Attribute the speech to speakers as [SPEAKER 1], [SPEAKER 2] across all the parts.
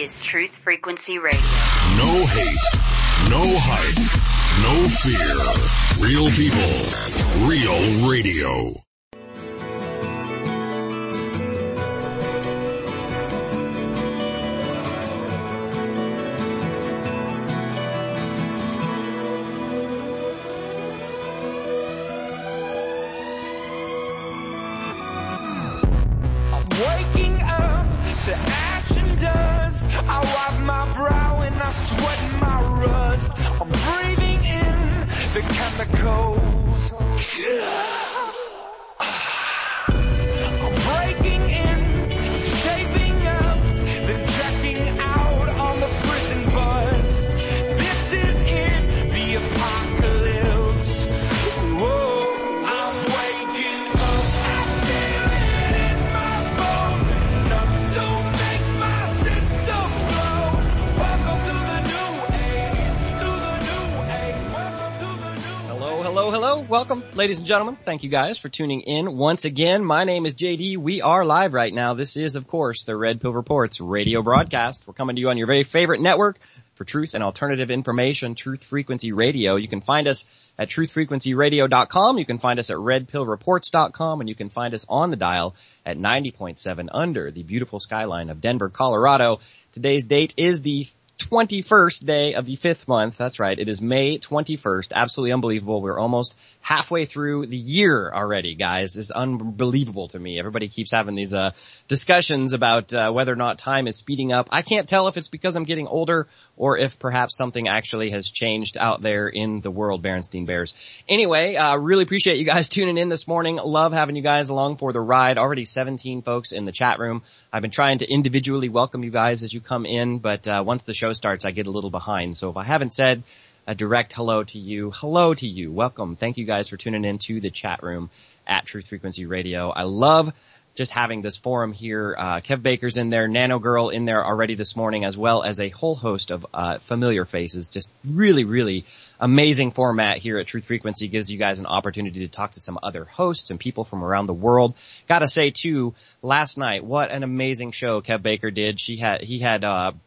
[SPEAKER 1] is Truth Frequency Radio.
[SPEAKER 2] No hate, no hype, no fear. Real people, real radio.
[SPEAKER 3] Waking up to ash and dust. I wipe my brow and I sweat my rust. I'm breathing in the chemicals. I'm breaking in, shaping up, then checking out on the prison bus. This is it, the apocalypse. Whoa, I'm waking up. I feel it in my bones, enough to make my system blow. Welcome to the new age, welcome to the new.
[SPEAKER 4] Hello, hello, hello. Welcome, ladies and gentlemen. Thank you guys for tuning in once again. My name is JD. We are live right now. This is, of course, the Red Pill Reports radio broadcast. We're coming to you on your very favorite network for truth and alternative information, Truth Frequency Radio. You can find us at truthfrequencyradio.com. You can find us at redpillreports.com, and you can find us on the dial at 90.7 under the beautiful skyline of Denver, Colorado. Today's date is the 21st day of the 5th month. That's right. It is May 21st. Absolutely unbelievable. We're almost halfway through the year already, guys. It's unbelievable to me. Everybody keeps having these discussions about whether or not time is speeding up. I can't tell if it's because I'm getting older or if perhaps something actually has changed out there in the world, Berenstein Bears. Anyway, really appreciate you guys tuning in this morning. Love having you guys along for the ride. Already 17 folks in the chat room. I've been trying to individually welcome you guys as you come in, but once the show starts, I get a little behind. So if I haven't said a direct hello to you, welcome. Thank you guys for tuning in to the chat room at Truth Frequency Radio. I love just having this forum here. Kev Baker's in there, Nano Girl in there already this morning, as well as a whole host of familiar faces. Just really, really amazing format here at Truth Frequency. Gives you guys an opportunity to talk to some other hosts and people from around the world. Gotta say too, last night, what an amazing show Kev Baker did. He had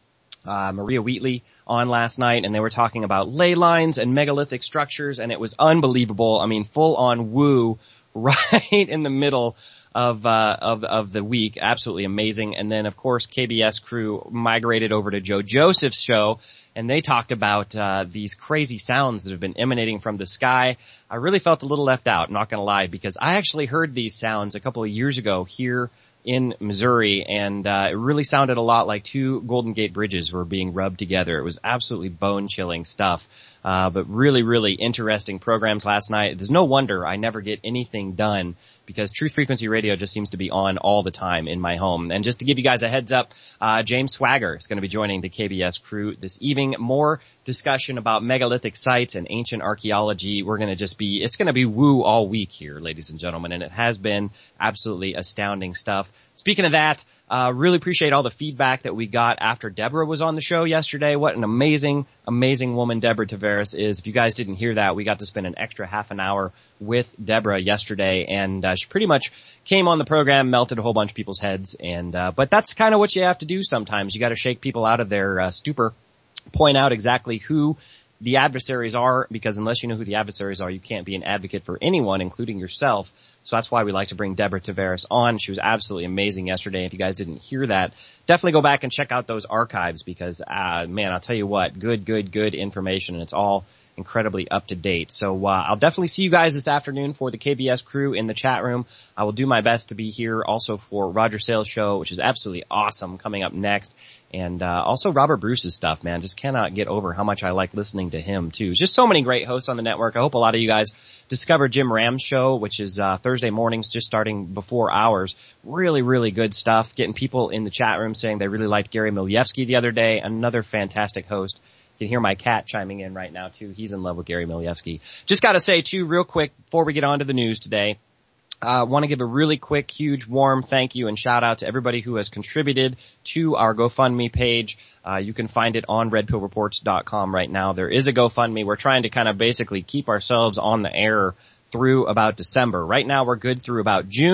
[SPEAKER 4] Maria Wheatley on last night, and they were talking about ley lines and megalithic structures, and it was unbelievable. I mean, full on woo right in the middle of the week. Absolutely amazing. And then, of course, KBS crew migrated over to Joe Joseph's show, and they talked about these crazy sounds that have been emanating from the sky. I really felt a little left out, not gonna lie, because I actually heard these sounds a couple of years ago here in Missouri, and it really sounded a lot like two Golden Gate bridges were being rubbed together. It was absolutely bone-chilling stuff. But really, really interesting programs last night. There's no wonder I never get anything done, because Truth Frequency Radio just seems to be on all the time in my home. And just to give you guys a heads up, James Swagger is going to be joining the KBS crew this evening. More discussion about megalithic sites and ancient archaeology. It's going to be woo all week here, ladies and gentlemen, and it has been absolutely astounding stuff. Speaking of that, really appreciate all the feedback that we got after Deborah was on the show yesterday. What an amazing, amazing woman Deborah Tavares is. If you guys didn't hear that, we got to spend an extra half an hour with Deborah yesterday, and she pretty much came on the program, melted a whole bunch of people's heads, and but that's kind of what you have to do sometimes. You got to shake people out of their stupor, point out exactly who the adversaries are, because unless you know who the adversaries are, you can't be an advocate for anyone, including yourself. So that's why we like to bring Deborah Tavares on. She was absolutely amazing yesterday. If you guys didn't hear that, definitely go back and check out those archives, because, man, I'll tell you what, good information, and it's all incredibly up to date. So, I'll definitely see you guys this afternoon for the KBS crew in the chat room. I will do my best to be here also for Roger Sales' show, which is absolutely awesome, coming up next. And also Robert Bruce's stuff, man. Just cannot get over how much I like listening to him, too. Just so many great hosts on the network. I hope a lot of you guys discovered Jim Ram's show, which is Thursday mornings, just starting before hours. Really, really good stuff. Getting people in the chat room saying they really liked Gary Milievsky the other day. Another fantastic host. You can hear my cat chiming in right now, too. He's in love with Gary Milievsky. Just got to say, too, real quick, before we get on to the news today, want to give a really quick, huge, warm thank you and shout out to everybody who has contributed to our GoFundMe page. You can find it on redpillreports.com right now. There is a GoFundMe. We're trying to kind of basically keep ourselves on the air through about December. Right now we're good through about June.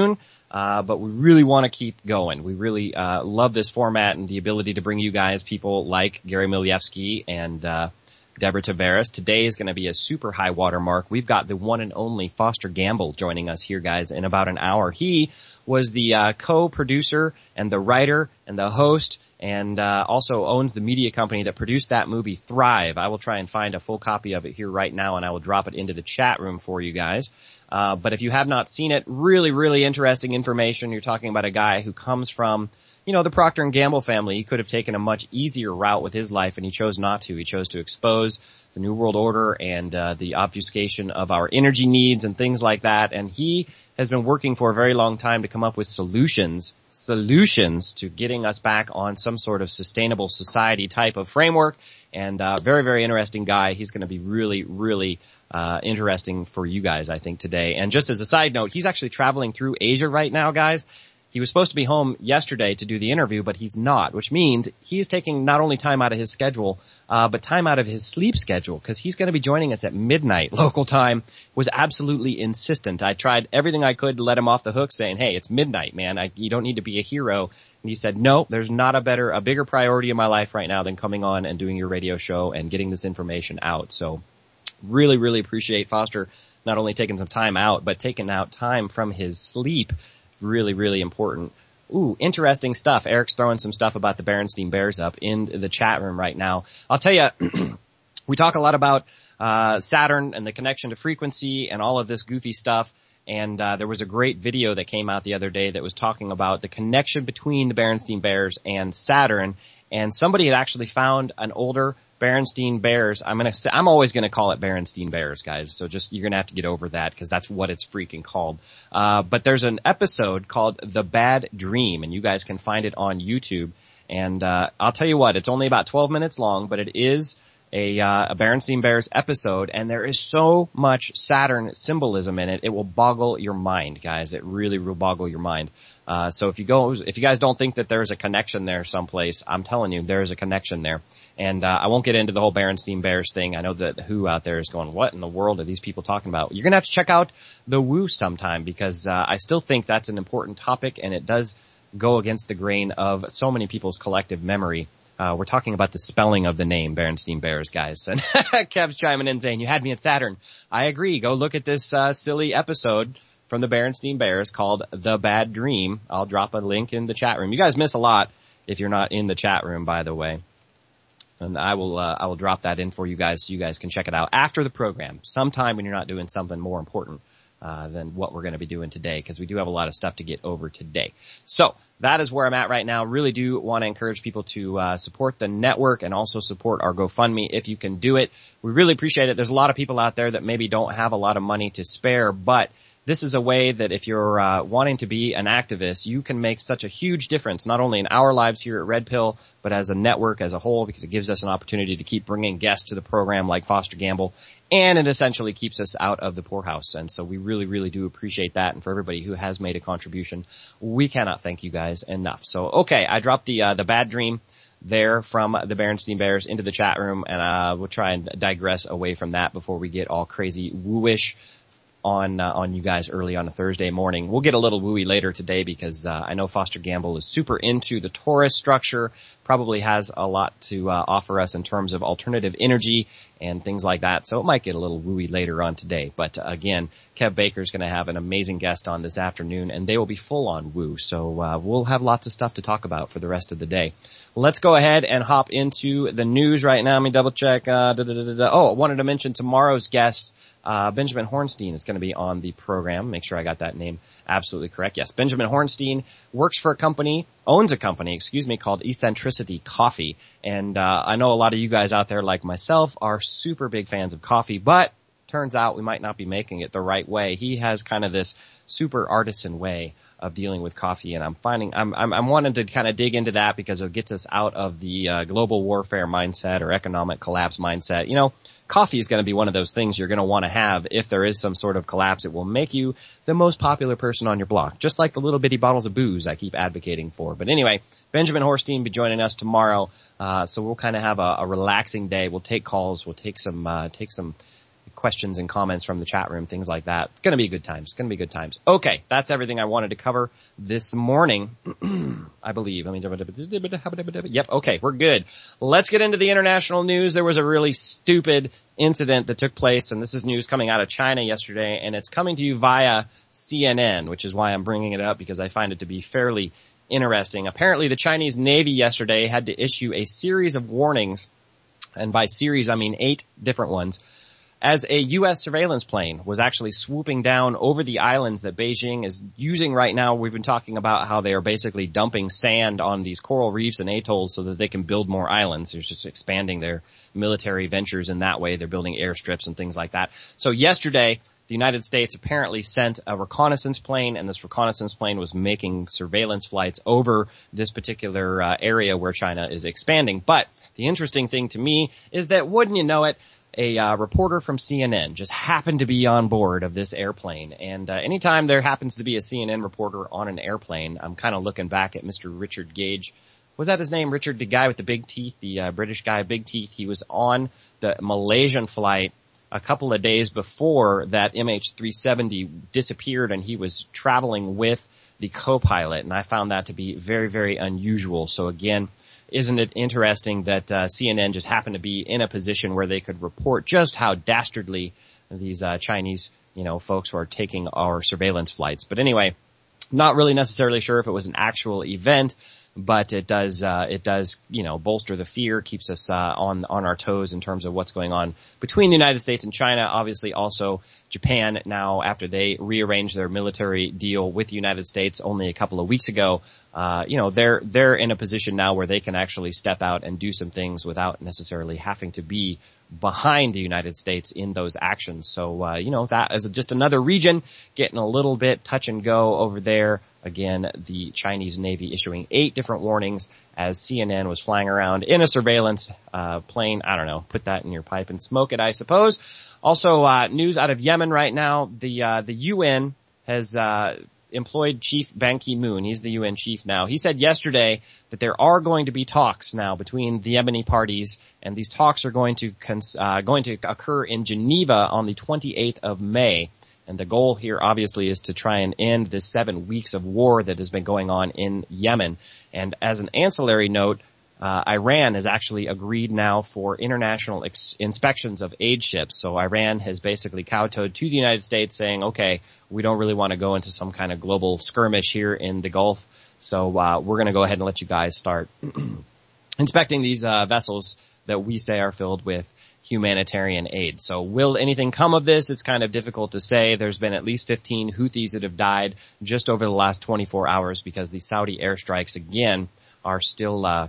[SPEAKER 4] but we really want to keep going. We really love this format and the ability to bring you guys people like Gary Milievsky and Deborah Tavares. Today is going to be a super high watermark. We've got the one and only Foster Gamble joining us here, guys, in about an hour. He was the co-producer and the writer and the host and also owns the media company that produced that movie, Thrive. I will try and find a full copy of it here right now, and I will drop it into the chat room for you guys. But if you have not seen it, really, really interesting information. You're talking about a guy who comes from, you know, the Procter & Gamble family. He could have taken a much easier route with his life, and he chose not to. He chose to expose the New World Order and the obfuscation of our energy needs and things like that. And he has been working for a very long time to come up with solutions to getting us back on some sort of sustainable society type of framework. And very, very interesting guy. He's going to be really, really interesting for you guys, I think, today. And just as a side note, he's actually traveling through Asia right now, guys. He was supposed to be home yesterday to do the interview, but he's not, which means he's taking not only time out of his schedule, but time out of his sleep schedule, because he's going to be joining us at midnight local time. Was absolutely insistent. I tried everything I could to let him off the hook, saying, hey, it's midnight, man. You don't need to be a hero. And he said, no, there's not a bigger priority in my life right now than coming on and doing your radio show and getting this information out. So really, really appreciate Foster not only taking some time out, but taking out time from his sleep. Really, really important. Ooh, interesting stuff. Eric's throwing some stuff about the Berenstein Bears up in the chat room right now. I'll tell you, we talk a lot about Saturn and the connection to frequency and all of this goofy stuff. And there was a great video that came out the other day that was talking about the connection between the Berenstein Bears and Saturn. And somebody had actually found an older Berenstein Bears. I'm always gonna call it Berenstein Bears, guys. So you're gonna have to get over that because that's what it's freaking called. But there's an episode called The Bad Dream, and you guys can find it on YouTube. And I'll tell you what, it's only about 12 minutes long, but it is a Berenstein Bears episode, and there is so much Saturn symbolism in it. It will boggle your mind, guys. It really will boggle your mind. So if you guys don't think that there's a connection there someplace, I'm telling you, there is a connection there. And, I won't get into the whole Berenstein Bears thing. I know that Who out there is going, what in the world are these people talking about? You're gonna have to check out the Woo sometime because, I still think that's an important topic and it does go against the grain of so many people's collective memory. We're talking about the spelling of the name Berenstein Bears, guys. And Kev's chiming in saying, you had me at Saturn. I agree. Go look at this, silly episode from the Berenstein Bears called The Bad Dream. I'll drop a link in the chat room. You guys miss a lot if you're not in the chat room, by the way. And I will drop that in for you guys so you guys can check it out after the program, sometime when you're not doing something more important, than what we're going to be doing today, because we do have a lot of stuff to get over today. So that is where I'm at right now. Really do want to encourage people to, support the network and also support our GoFundMe if you can do it. We really appreciate it. There's a lot of people out there that maybe don't have a lot of money to spare, but this is a way that if you're wanting to be an activist, you can make such a huge difference, not only in our lives here at Red Pill, but as a network as a whole, because it gives us an opportunity to keep bringing guests to the program like Foster Gamble, and it essentially keeps us out of the poorhouse. And so we really, really do appreciate that. And for everybody who has made a contribution, we cannot thank you guys enough. So, okay, I dropped the Bad Dream there from the Berenstein Bears into the chat room, and we'll try and digress away from that before we get all crazy wooish on you guys early on a Thursday morning. We'll get a little wooey later today because I know Foster Gamble is super into the torus structure, probably has a lot to offer us in terms of alternative energy and things like that. So it might get a little wooey later on today. But again, Kev Baker's going to have an amazing guest on this afternoon, and they will be full on woo. So we'll have lots of stuff to talk about for the rest of the day. Let's go ahead and hop into the news right now. Let me double check. Oh, I wanted to mention tomorrow's guest. Benjamin Hornstein is going to be on the program. Make sure I got that name absolutely correct. Yes, Benjamin Hornstein owns a company, called Eccentricity Coffee. And I know a lot of you guys out there like myself are super big fans of coffee, but turns out we might not be making it the right way. He has kind of this super artisan way of dealing with coffee, and I'm wanting to kind of dig into that because it gets us out of the global warfare mindset or economic collapse mindset. You know, coffee is going to be one of those things you're going to want to have if there is some sort of collapse. It will make you the most popular person on your block, just like the little bitty bottles of booze I keep advocating for. But anyway, Benjamin Hornstein will be joining us tomorrow, so we'll kind of have a relaxing day. We'll take calls, we'll take some questions and comments from the chat room, things like that. It's gonna be good times. Okay, that's everything I wanted to cover this morning, I believe. Yep, okay, we're good. Let's get into the international news. There was a really stupid incident that took place, and this is news coming out of China yesterday, and it's coming to you via CNN, which is why I'm bringing it up, because I find it to be fairly interesting. Apparently the Chinese Navy yesterday had to issue a series of warnings, and by series I mean 8 different ones, as a U.S. surveillance plane was actually swooping down over the islands that Beijing is using right now. We've been talking about how they are basically dumping sand on these coral reefs and atolls so that they can build more islands. They're just expanding their military ventures in that way. They're building airstrips and things like that. So yesterday, the United States apparently sent a reconnaissance plane, and this reconnaissance plane was making surveillance flights over this particular area where China is expanding. But the interesting thing to me is that, wouldn't you know it, a reporter from CNN just happened to be on board of this airplane. And anytime there happens to be a CNN reporter on an airplane, I'm kind of looking back at Mr. Richard Gage. Was that his name? Richard, the guy with the big teeth, the British guy, big teeth. He was on the Malaysian flight a couple of days before that MH370 disappeared, and he was traveling with the co-pilot, and I found that to be very, very unusual. So again, isn't it interesting that CNN just happened to be in a position where they could report just how dastardly these Chinese, folks who are taking our surveillance flights. But anyway, not really necessarily sure if it was an actual event, but it does, bolster the fear, keeps us, on our toes in terms of what's going on between the United States and China. Obviously also Japan now, after they rearranged their military deal with the United States only a couple of weeks ago, they're in a position now where they can actually step out and do some things without necessarily having to be behind the United States in those actions. So, that is just another region getting a little bit touch and go over there. Again, the Chinese Navy issuing 8 different warnings as CNN was flying around in a surveillance plane. I don't know, put that in your pipe and smoke it, I suppose. Also, news out of Yemen right now. The UN has employed Chief Ban Ki-moon. He's the UN chief now. He said yesterday that there are going to be talks now between the Yemeni parties, and these talks are going to occur in Geneva on the 28th of May. And the goal here obviously is to try and end this 7 weeks of war that has been going on in Yemen. And as an ancillary note, Iran has actually agreed now for international inspections of aid ships. So Iran has basically kowtowed to the United States, saying, okay, we don't really want to go into some kind of global skirmish here in the Gulf. So we're going to go ahead and let you guys start inspecting these vessels that we say are filled with humanitarian aid. So will anything come of this? It's kind of difficult to say. There's been at least 15 Houthis that have died just over the last 24 hours because the Saudi airstrikes again are still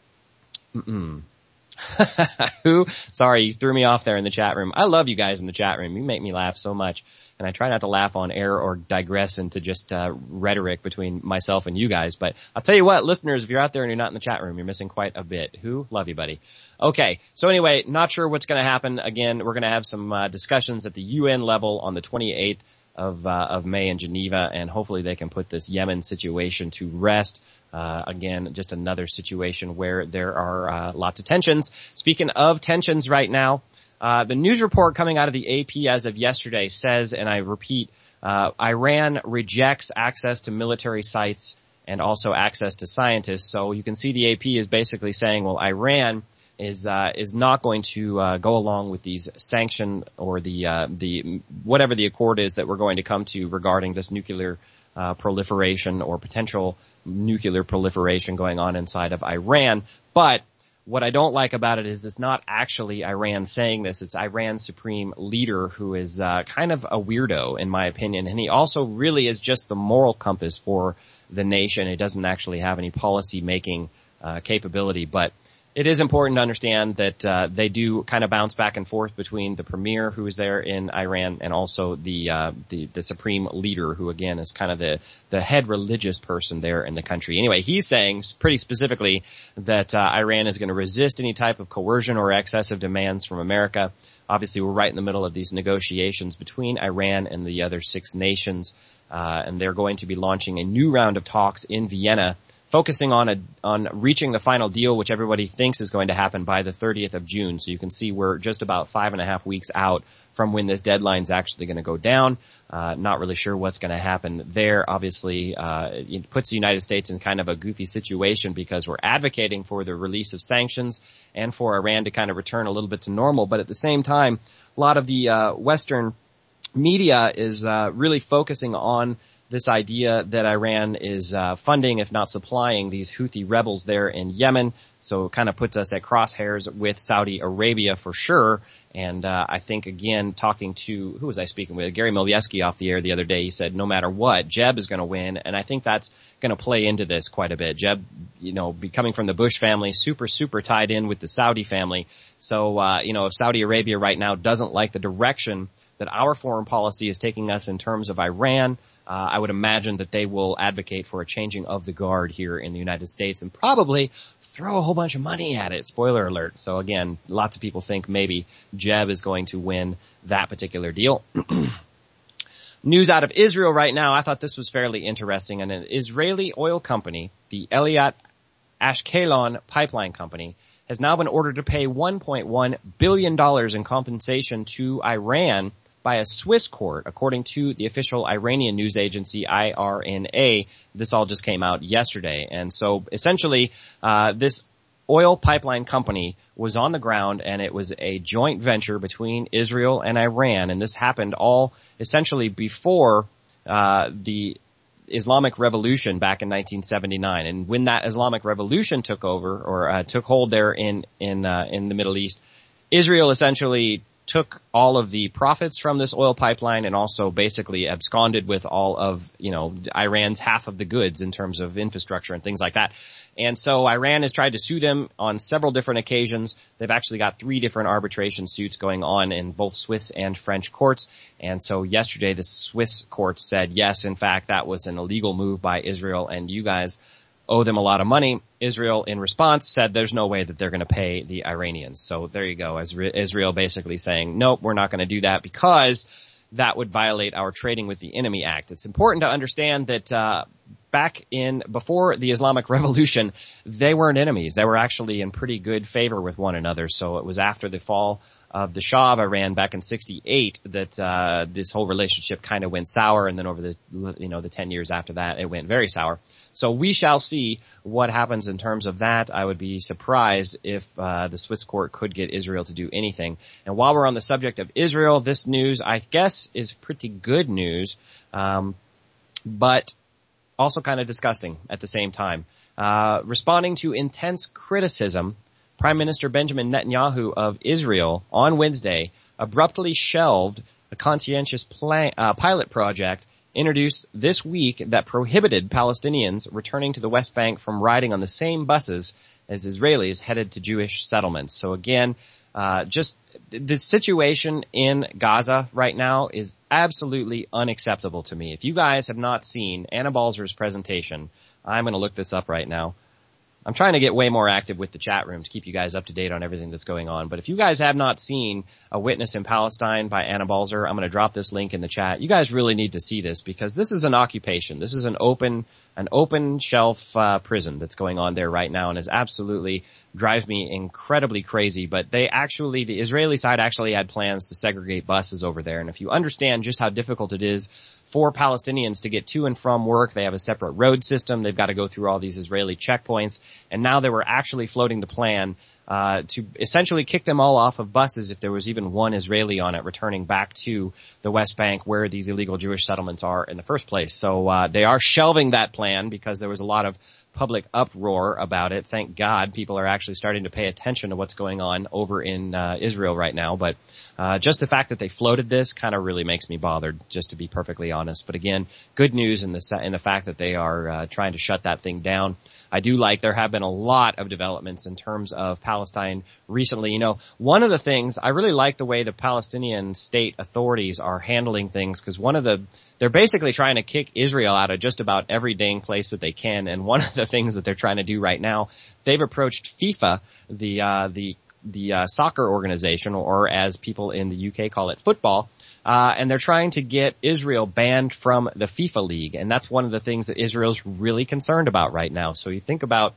[SPEAKER 4] Who? Sorry, you threw me off there in the chat room. I love you guys in the chat room. You make me laugh so much. And I try not to laugh on air or digress into just rhetoric between myself and you guys. But I'll tell you what, listeners, if you're out there and you're not in the chat room, you're missing quite a bit. Who? Love you, buddy. Okay, so anyway, not sure what's going to happen. Again, we're going to have some discussions at the UN level on the 28th of May in Geneva, and hopefully they can put this Yemen situation to rest. Again, just another situation where there are lots of tensions. Speaking of tensions right now, the news report coming out of the AP as of yesterday says, and I repeat, Iran rejects access to military sites and also access to scientists. So you can see the AP is basically saying, well, Iran is not going to go along with these sanction or the whatever the accord is that we're going to come to regarding this nuclear proliferation or potential nuclear proliferation going on inside of Iran. But what I don't like about it is it's not actually Iran saying this. It's Iran's supreme leader, who is kind of a weirdo, in my opinion. And he also really is just the moral compass for the nation. It doesn't actually have any policy making capability. But it is important to understand that they do kind of bounce back and forth between the premier, who is there in Iran, and also the supreme leader, who again is kind of the head religious person there in the country. Anyway, he's saying pretty specifically that Iran is going to resist any type of coercion or excessive demands from America. Obviously, we're right in the middle of these negotiations between Iran and the other 6 nations, and they're going to be launching a new round of talks in Vienna focusing on reaching the final deal, which everybody thinks is going to happen by the 30th of June. So you can see we're just about 5.5 weeks out from when this deadline is actually going to go down. Not really sure what's going to happen there. Obviously, it puts the United States in kind of a goofy situation because we're advocating for the release of sanctions and for Iran to kind of return a little bit to normal. But at the same time, a lot of the Western media is really focusing on this idea that Iran is funding, if not supplying, these Houthi rebels there in Yemen. So it kind of puts us at crosshairs with Saudi Arabia for sure. And I think, again, talking to, who was I speaking with? Gary Milieski off the air the other day. He said, no matter what, Jeb is going to win. And I think that's going to play into this quite a bit. Jeb, coming from the Bush family, super, super tied in with the Saudi family. So, if Saudi Arabia right now doesn't like the direction that our foreign policy is taking us in terms of Iran, I would imagine that they will advocate for a changing of the guard here in the United States and probably throw a whole bunch of money at it. Spoiler alert. So again, lots of people think maybe Jeb is going to win that particular deal. News out of Israel right now. I thought this was fairly interesting. An Israeli oil company, the Elliott Ashkelon Pipeline Company, has now been ordered to pay $1.1 billion in compensation to Iran by a Swiss court, according to the official Iranian news agency IRNA. This all just came out yesterday. And so essentially, this oil pipeline company was on the ground, and it was a joint venture between Israel and Iran. And this happened all essentially before the Islamic Revolution back in 1979. And when that Islamic Revolution took over or took hold there in the Middle East, Israel essentially took all of the profits from this oil pipeline and also basically absconded with all of, Iran's half of the goods in terms of infrastructure and things like that. And so Iran has tried to sue them on several different occasions. They've actually got 3 different arbitration suits going on in both Swiss and French courts. And so yesterday the Swiss court said, yes, in fact, that was an illegal move by Israel and you guys owe them a lot of money. Israel, in response, said there's no way that they're going to pay the Iranians. So there you go. Israel basically saying, nope, we're not going to do that because that would violate our Trading with the Enemy Act. It's important to understand that before the Islamic Revolution, they weren't enemies. They were actually in pretty good favor with one another. So it was after the fall of the Shah of Iran back in 1968 that this whole relationship kind of went sour, and then over the 10 years after that, it went very sour. So we shall see what happens in terms of that. I would be surprised if the Swiss court could get Israel to do anything. And while we're on the subject of Israel, this news, I guess, is pretty good news, but also kind of disgusting at the same time. Responding to intense criticism, Prime Minister Benjamin Netanyahu of Israel on Wednesday abruptly shelved a conscientious pilot project introduced this week that prohibited Palestinians returning to the West Bank from riding on the same buses as Israelis headed to Jewish settlements. So again, just the situation in Gaza right now is absolutely unacceptable to me. If you guys have not seen Anna Balzer's presentation, I'm going to look this up right now. I'm trying to get way more active with the chat room to keep you guys up to date on everything that's going on. But if you guys have not seen A Witness in Palestine by Anna Balzer, I'm going to drop this link in the chat. You guys really need to see this because this is an occupation. This is an open shelf prison that's going on there right now, and is absolutely drives me incredibly crazy. But the Israeli side actually had plans to segregate buses over there. And if you understand just how difficult it is for Palestinians to get to and from work, they have a separate road system. They've got to go through all these Israeli checkpoints. And now they were actually floating the plan to essentially kick them all off of buses if there was even one Israeli on it returning back to the West Bank where these illegal Jewish settlements are in the first place. So they are shelving that plan because there was a lot of public uproar about it. Thank God people are actually starting to pay attention to what's going on over in Israel right now. But just the fact that they floated this kind of really makes me bothered, just to be perfectly honest. But again, good news in the fact that they are trying to shut that thing down. I do like there have been a lot of developments in terms of Palestine recently. One of the things, I really like the way the Palestinian state authorities are handling things, because they're basically trying to kick Israel out of just about every dang place that they can. And one of the things that they're trying to do right now, they've approached FIFA, the soccer organization, or as people in the UK call it, football. And they're trying to get Israel banned from the FIFA League. And that's one of the things that Israel's really concerned about right now. So you think about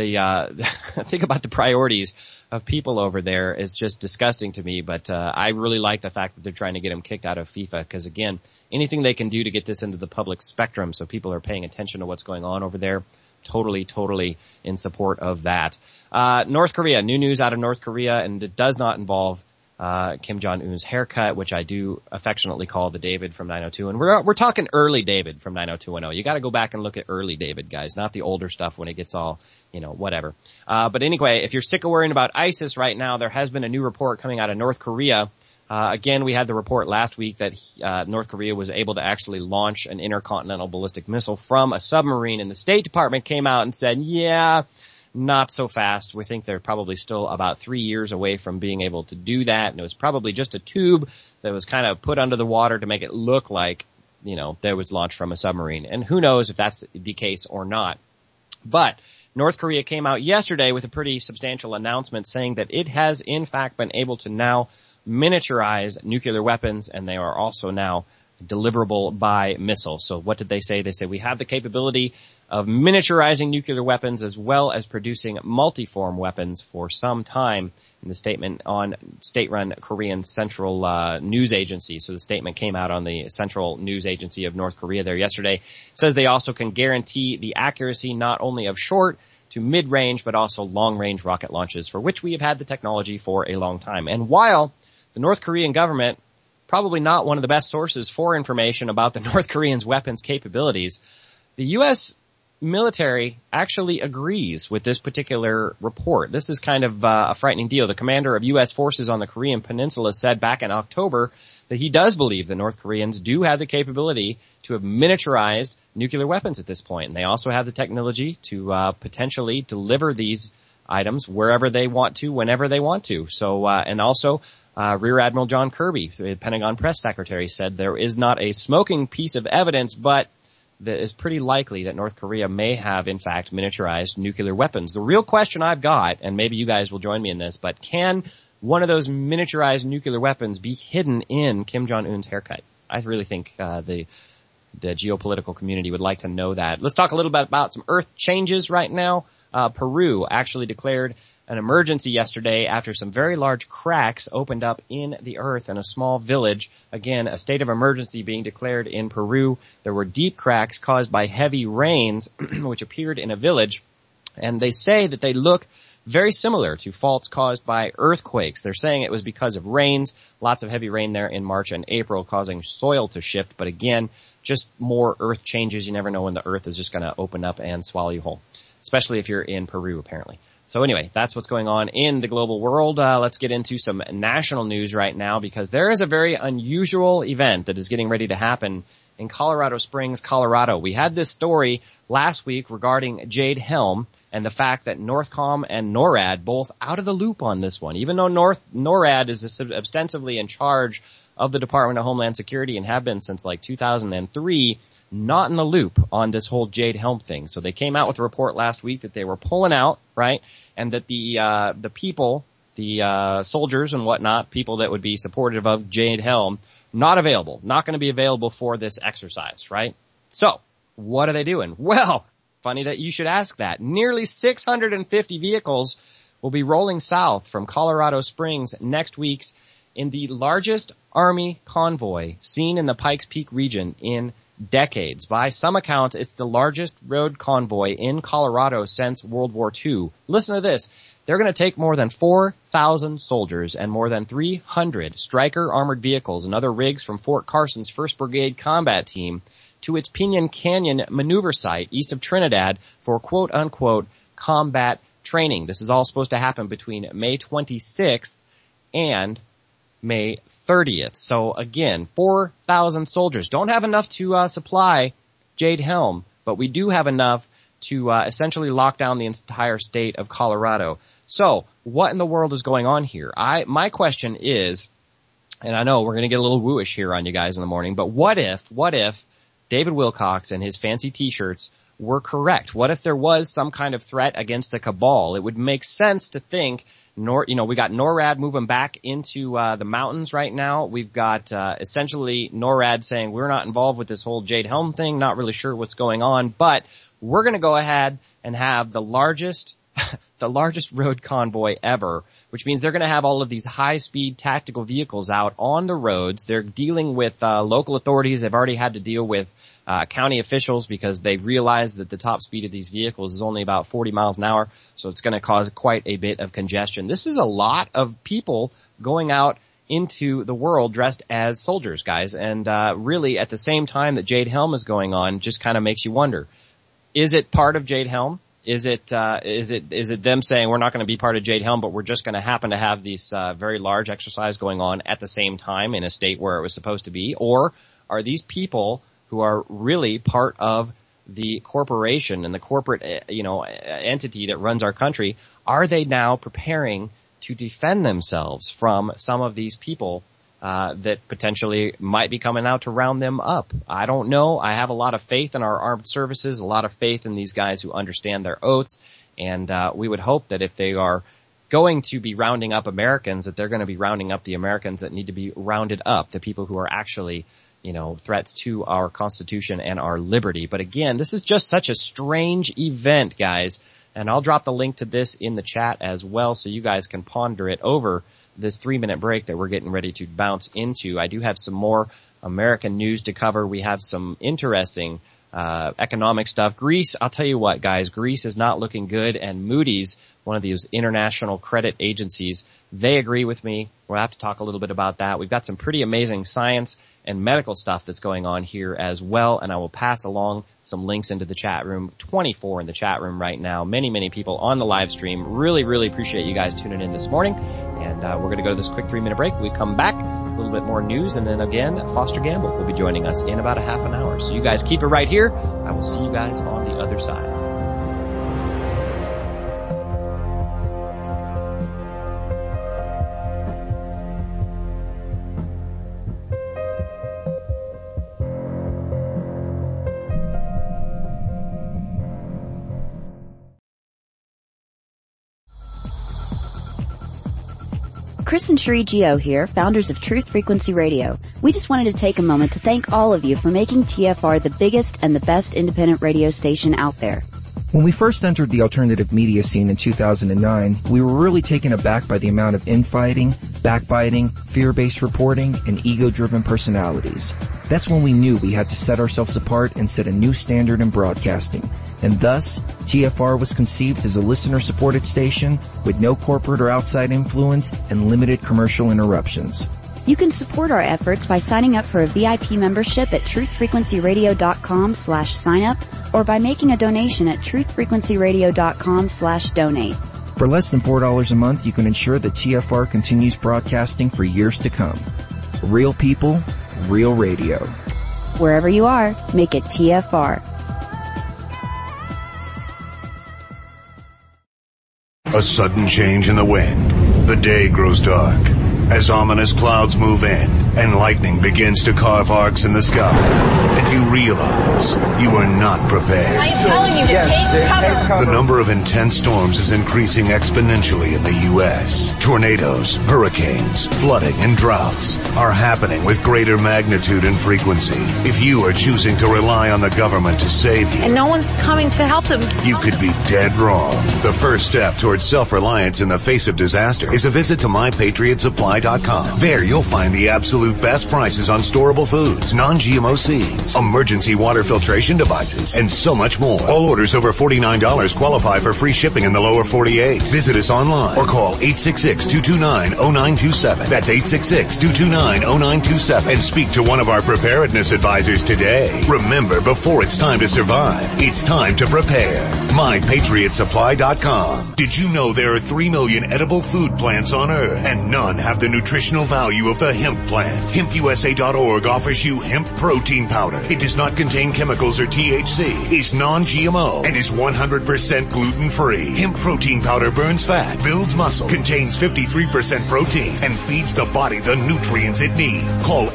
[SPEAKER 4] think about the priorities of people over there is just disgusting to me. But, I really like the fact that they're trying to get him kicked out of FIFA because again, anything they can do to get this into the public spectrum so people are paying attention to what's going on over there, totally in support of that. North Korea, new news out of North Korea, and it does not involve Kim Jong-un's haircut, which I do affectionately call the David from 902. And we're talking early David from 90210. You gotta go back and look at early David, guys, not the older stuff when it gets all, whatever. But anyway, if you're sick of worrying about ISIS right now, there has been a new report coming out of North Korea. Again, we had the report last week that North Korea was able to actually launch an intercontinental ballistic missile from a submarine, and the State Department came out and said, yeah, not so fast. We think they're probably still about 3 years away from being able to do that. And it was probably just a tube that was kind of put under the water to make it look like, that was launched from a submarine. And who knows if that's the case or not. But North Korea came out yesterday with a pretty substantial announcement saying that it has in fact been able to now miniaturize nuclear weapons, and they are also now deliverable by missile. So what did they say? They said we have the capability of miniaturizing nuclear weapons as well as producing multiform weapons for some time, in the statement on state-run Korean Central News Agency. So the statement came out on the Central News Agency of North Korea there yesterday. It says they also can guarantee the accuracy not only of short to mid-range but also long-range rocket launches, for which we have had the technology for a long time. And while the North Korean government, probably not one of the best sources for information about the North Koreans' weapons capabilities, the U.S. military actually agrees with this particular report. This is kind of a frightening deal. The commander of U.S. forces on the Korean Peninsula said back in October that he does believe the North Koreans do have the capability to have miniaturized nuclear weapons at this point. And they also have the technology to potentially deliver these items wherever they want to, whenever they want to. So, and also, Rear Admiral John Kirby, the Pentagon press secretary, said there is not a smoking piece of evidence, but that is pretty likely that North Korea may have, in fact, miniaturized nuclear weapons. The real question I've got, and maybe you guys will join me in this, but can one of those miniaturized nuclear weapons be hidden in Kim Jong-un's haircut? I really think the geopolitical community would like to know that. Let's talk a little bit about some Earth changes right now. Peru actually declared an emergency yesterday after some very large cracks opened up in the earth in a small village. Again, a state of emergency being declared in Peru. There were deep cracks caused by heavy rains which appeared in a village, and they say that they look very similar to faults caused by earthquakes. They're saying it was because of rains, lots of heavy rain there in March and April causing soil to shift, but again, just more earth changes. You never know when the earth is just going to open up and swallow you whole, especially if you're in Peru apparently. So anyway, that's what's going on in the global world. Let's get into some national news right now, because there is a very unusual event that is getting ready to happen in Colorado Springs, Colorado. We had this story last week regarding Jade Helm and the fact that Northcom and NORAD both out of the loop on this one. Even though NORAD is ostensibly in charge of the Department of Homeland Security and have been since like 2003, not in the loop on this whole Jade Helm thing. So they came out with a report last week that they were pulling out, right? And that the people, the soldiers and whatnot, people that would be supportive of Jade Helm, not available, not going to be available for this exercise, right? So, what are they doing? Well, funny that you should ask that. Nearly 650 vehicles will be rolling south from Colorado Springs next week in the largest Army convoy seen in the Pikes Peak region in decades. By some accounts, it's the largest road convoy in Colorado since World War II. Listen to this. They're going to take more than 4,000 soldiers and more than 300 Stryker armored vehicles and other rigs from Fort Carson's 1st Brigade combat team to its Pinon Canyon maneuver site east of Trinidad for quote-unquote combat training. This is all supposed to happen between May 26th and May 30th. So again, 4,000 soldiers. Don't have enough to supply Jade Helm, but we do have enough to essentially lock down the entire state of Colorado. So what in the world is going on here? My question is, and I know we're going to get a little wooish here on you guys in the morning, but what if David Wilcox and his fancy t-shirts were correct? What if there was some kind of threat against the cabal? It would make sense to think we got NORAD moving back into the mountains right now. We've got essentially NORAD saying we're not involved with this whole Jade Helm thing, not really sure what's going on, but we're going to go ahead and have the largest road convoy ever, which means they're going to have all of these high-speed tactical vehicles out on the roads. They're dealing with local authorities. They've already had to deal with county officials because they realize that the top speed of these vehicles is only about 40 miles an hour, so it's going to cause quite a bit of congestion. This is a lot of people going out into the world dressed as soldiers, guys, and really at the same time that Jade Helm is going on, just kind of makes you wonder, is it part of Jade Helm? Is it them saying we're not going to be part of Jade Helm, but we're just going to happen to have this very large exercise going on at the same time in a state where it was supposed to be? Or are these people who are really part of the corporation and the corporate, entity that runs our country, are they now preparing to defend themselves from some of these people that potentially might be coming out to round them up? I don't know. I have a lot of faith in our armed services, a lot of faith in these guys who understand their oaths, and we would hope that if they are going to be rounding up Americans, that they're going to be rounding up the Americans that need to be rounded up, the people who are actually threats to our Constitution and our liberty. But again, this is just such a strange event, guys, and I'll drop the link to this in the chat as well so you guys can ponder it over this 3-minute break that we're getting ready to bounce into. I do have some more American news to cover. We have some interesting economic stuff. Greece, I'll tell you what, guys, Greece is not looking good, and Moody's, one of these international credit agencies, they agree with me. We'll have to talk a little bit about that. We've got some pretty amazing science and medical stuff that's going on here as well, and I will pass along some links into the chat room. 24 in the chat room right now. Many, many people on the live stream. Really, really appreciate you guys tuning in this morning, and we're going to go to this quick 3-minute break. We come back, a little bit more news, and then again, Foster Gamble will be joining us in about a half an hour. So you guys keep it right here. I will see you guys on the other side.
[SPEAKER 1] Chris and Cherie Geo here, founders of Truth Frequency Radio. We just wanted to take a moment to thank all of you for making TFR the biggest and the best independent radio station out there.
[SPEAKER 5] When we first entered the alternative media scene in 2009, we were really taken aback by the amount of infighting, backbiting, fear-based reporting, and ego-driven personalities. That's when we knew we had to set ourselves apart and set a new standard in broadcasting. And thus, TFR was conceived as a listener-supported station with no corporate or outside influence and limited commercial interruptions.
[SPEAKER 1] You can support our efforts by signing up for a VIP membership at truthfrequencyradio.com/signup or by making a donation at truthfrequencyradio.com/donate.
[SPEAKER 5] For less than $4 a month, you can ensure that TFR continues broadcasting for years to come. Real people, real radio.
[SPEAKER 1] Wherever you are, make it TFR.
[SPEAKER 2] A sudden change in the wind. The day grows dark as ominous clouds move in and lightning begins to carve arcs in the sky. And you realize you are not prepared.
[SPEAKER 6] I am telling you to take cover.
[SPEAKER 2] The number of intense storms is increasing exponentially in the U.S. Tornadoes, hurricanes, flooding, and droughts are happening with greater magnitude and frequency. If you are choosing to rely on the government to save you,
[SPEAKER 6] And no one's coming to help them.
[SPEAKER 2] you could be dead wrong. The first step towards self-reliance in the face of disaster is a visit to MyPatriotSupply.com. There you'll find the absolute best prices on storable foods, non-GMO seeds, emergency water filtration devices, and so much more. All orders over $49 qualify for free shipping in the lower 48. Visit us online or call 866-229-0927. That's 866-229-0927 and speak to one of our preparedness advisors today. Remember, before it's time to survive, it's time to prepare. MyPatriotSupply.com. Did you know there are 3 million edible food plants on Earth and none have the nutritional value of the hemp plant? HempUSA.org offers you hemp protein powder. It does not contain chemicals or THC, is non-GMO, and is 100% gluten-free. Hemp protein powder burns fat, builds muscle, contains 53% protein, and feeds the body the nutrients it needs. Call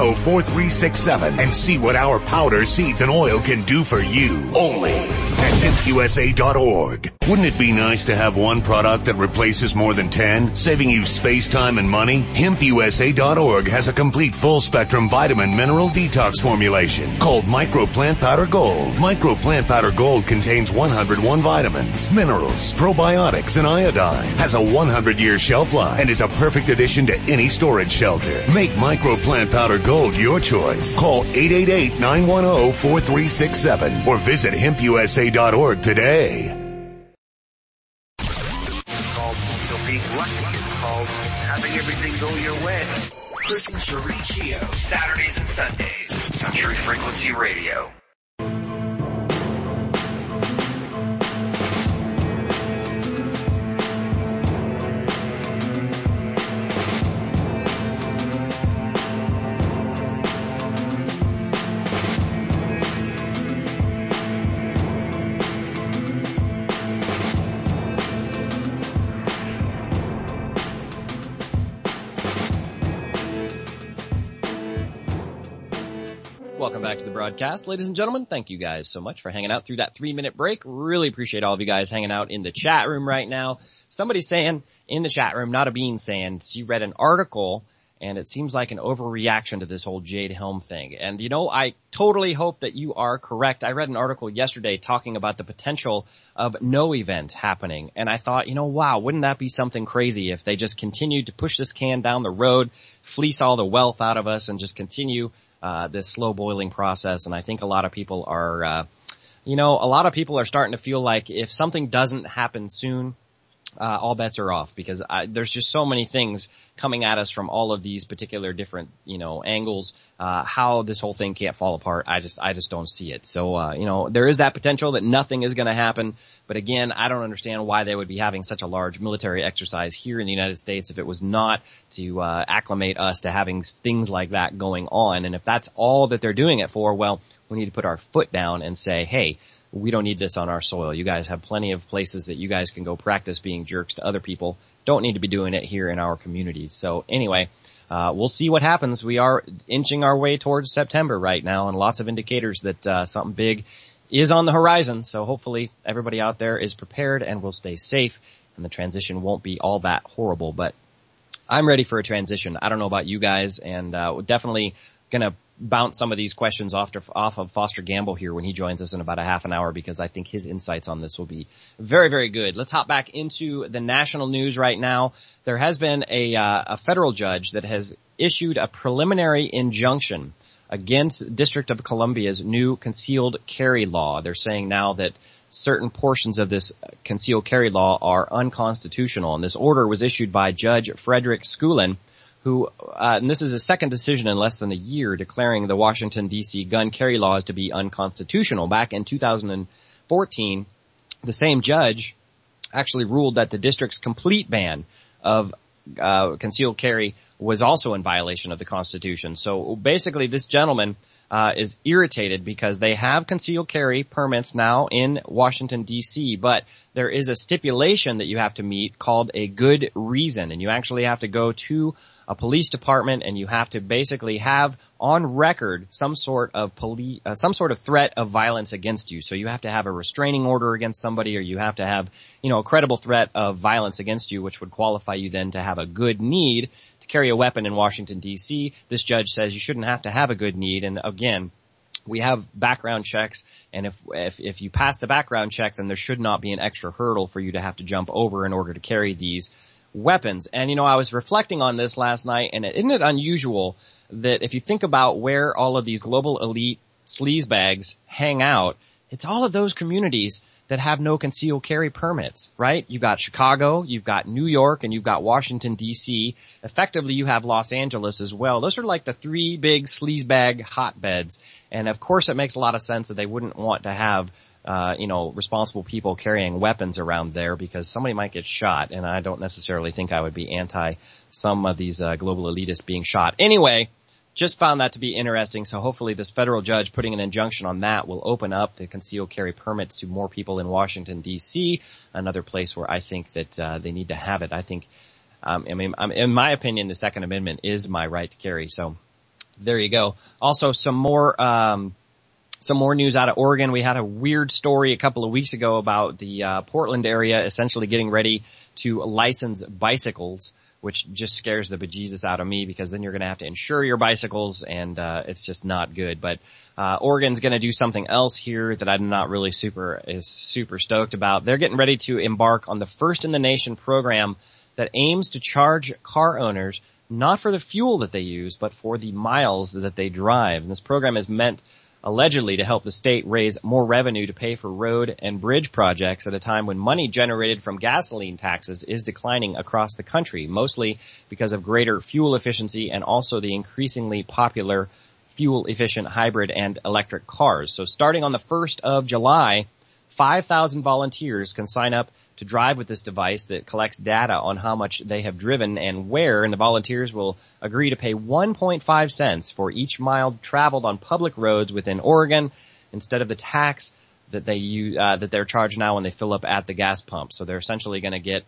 [SPEAKER 2] 888-910-4367 and see what our powder, seeds, and oil can do for you. Only at HempUSA.org. Wouldn't it be nice to have one product that replaces more than 10, saving you space, time, and money? HempUSA.org has a complete full-spectrum vitamin mineral detox formulation called Micro Plant Powder Gold. Micro Plant Powder Gold contains 101 vitamins, minerals, probiotics, and iodine. Has a 100-year shelf life and is a perfect addition to any storage shelter. Make Micro Plant Powder Gold your choice. Call 888-910-4367 or visit HempUSA.org today.
[SPEAKER 7] Called having everything go your way.
[SPEAKER 8] Chris and Cherie Geo, Saturdays and Sundays on Truth Frequency Radio.
[SPEAKER 4] Welcome back to the broadcast. Ladies and gentlemen, thank you guys so much for hanging out through that 3-minute break. Really appreciate all of you guys hanging out in the chat room right now. Somebody saying in the chat room, Not a Bean, saying she read an article and it seems like an overreaction to this whole Jade Helm thing. And you know, I totally hope that you are correct. I read an article yesterday talking about the potential of no event happening. And I thought, you know, wow, wouldn't that be something crazy if they just continued to push this can down the road, fleece all the wealth out of us, and just continue this slow boiling process. And I think a lot of people are, a lot of people are starting to feel like if something doesn't happen soon, all bets are off, because there's just so many things coming at us from all of these particular different, angles, how this whole thing can't fall apart. I just don't see it. So, there is that potential that nothing is going to happen. But again, I don't understand why they would be having such a large military exercise here in the United States if it was not to acclimate us to having things like that going on. And if that's all that they're doing it for, well, we need to put our foot down and say, hey, we don't need this on our soil. You guys have plenty of places that you guys can go practice being jerks to other people. Don't need to be doing it here in our communities. So anyway, we'll see what happens. We are inching our way towards September right now, and lots of indicators that something big is on the horizon. So hopefully everybody out there is prepared and will stay safe, and the transition won't be all that horrible. But I'm ready for a transition. I don't know about you guys, and we're definitely gonna bounce some of these questions off of Foster Gamble here when he joins us in about a half an hour, because I think his insights on this will be very, very good. Let's hop back into the national news right now. There has been a federal judge that has issued a preliminary injunction against District of Columbia's new concealed carry law. They're saying now that certain portions of this concealed carry law are unconstitutional, and this order was issued by Judge Frederick Skulin, who, and this is his second decision in less than a year, declaring the Washington, D.C. gun carry laws to be unconstitutional. Back in 2014, the same judge actually ruled that the district's complete ban of concealed carry was also in violation of the Constitution. So basically, this gentleman is irritated because they have concealed carry permits now in Washington, D.C., but there is a stipulation that you have to meet called a good reason, and you actually have to go to a police department, and you have to basically have on record some sort of threat of violence against you. So you have to have a restraining order against somebody, or you have to have, a credible threat of violence against you, which would qualify you then to have a good need to carry a weapon in Washington, D.C. This judge says you shouldn't have to have a good need, and again, we have background checks, and if you pass the background check, then there should not be an extra hurdle for you to have to jump over in order to carry these weapons. And I was reflecting on this last night, and isn't it unusual that if you think about where all of these global elite sleazebags hang out, it's all of those communities that have no concealed carry permits, right? You've got Chicago, you've got New York, and you've got Washington, D.C. Effectively, you have Los Angeles as well. Those are like the three big sleazebag hotbeds. And of course, it makes a lot of sense that they wouldn't want to have responsible people carrying weapons around there, because somebody might get shot, and I don't necessarily think I would be anti some of these global elitists being shot. Anyway, just found that to be interesting, so hopefully this federal judge putting an injunction on that will open up the concealed carry permits to more people in Washington, D.C., another place where I think that they need to have it. I think, in my opinion, the Second Amendment is my right to carry, so there you go. Also, some more Some more news out of Oregon. We had a weird story a couple of weeks ago about the Portland area essentially getting ready to license bicycles, which just scares the bejesus out of me because then you're going to have to insure your bicycles, and it's just not good. But Oregon's going to do something else here that I'm not really super stoked about. They're getting ready to embark on the first in the nation program that aims to charge car owners not for the fuel that they use, but for the miles that they drive. And this program is meant allegedly to help the state raise more revenue to pay for road and bridge projects at a time when money generated from gasoline taxes is declining across the country, mostly because of greater fuel efficiency and also the increasingly popular fuel-efficient hybrid and electric cars. So starting on the 1st of July, 5,000 volunteers can sign up to drive with this device that collects data on how much they have driven and where, and the volunteers will agree to pay 1.5 cents for each mile traveled on public roads within Oregon instead of the tax that they use, that they're charged now when they fill up at the gas pump. So they're essentially going to get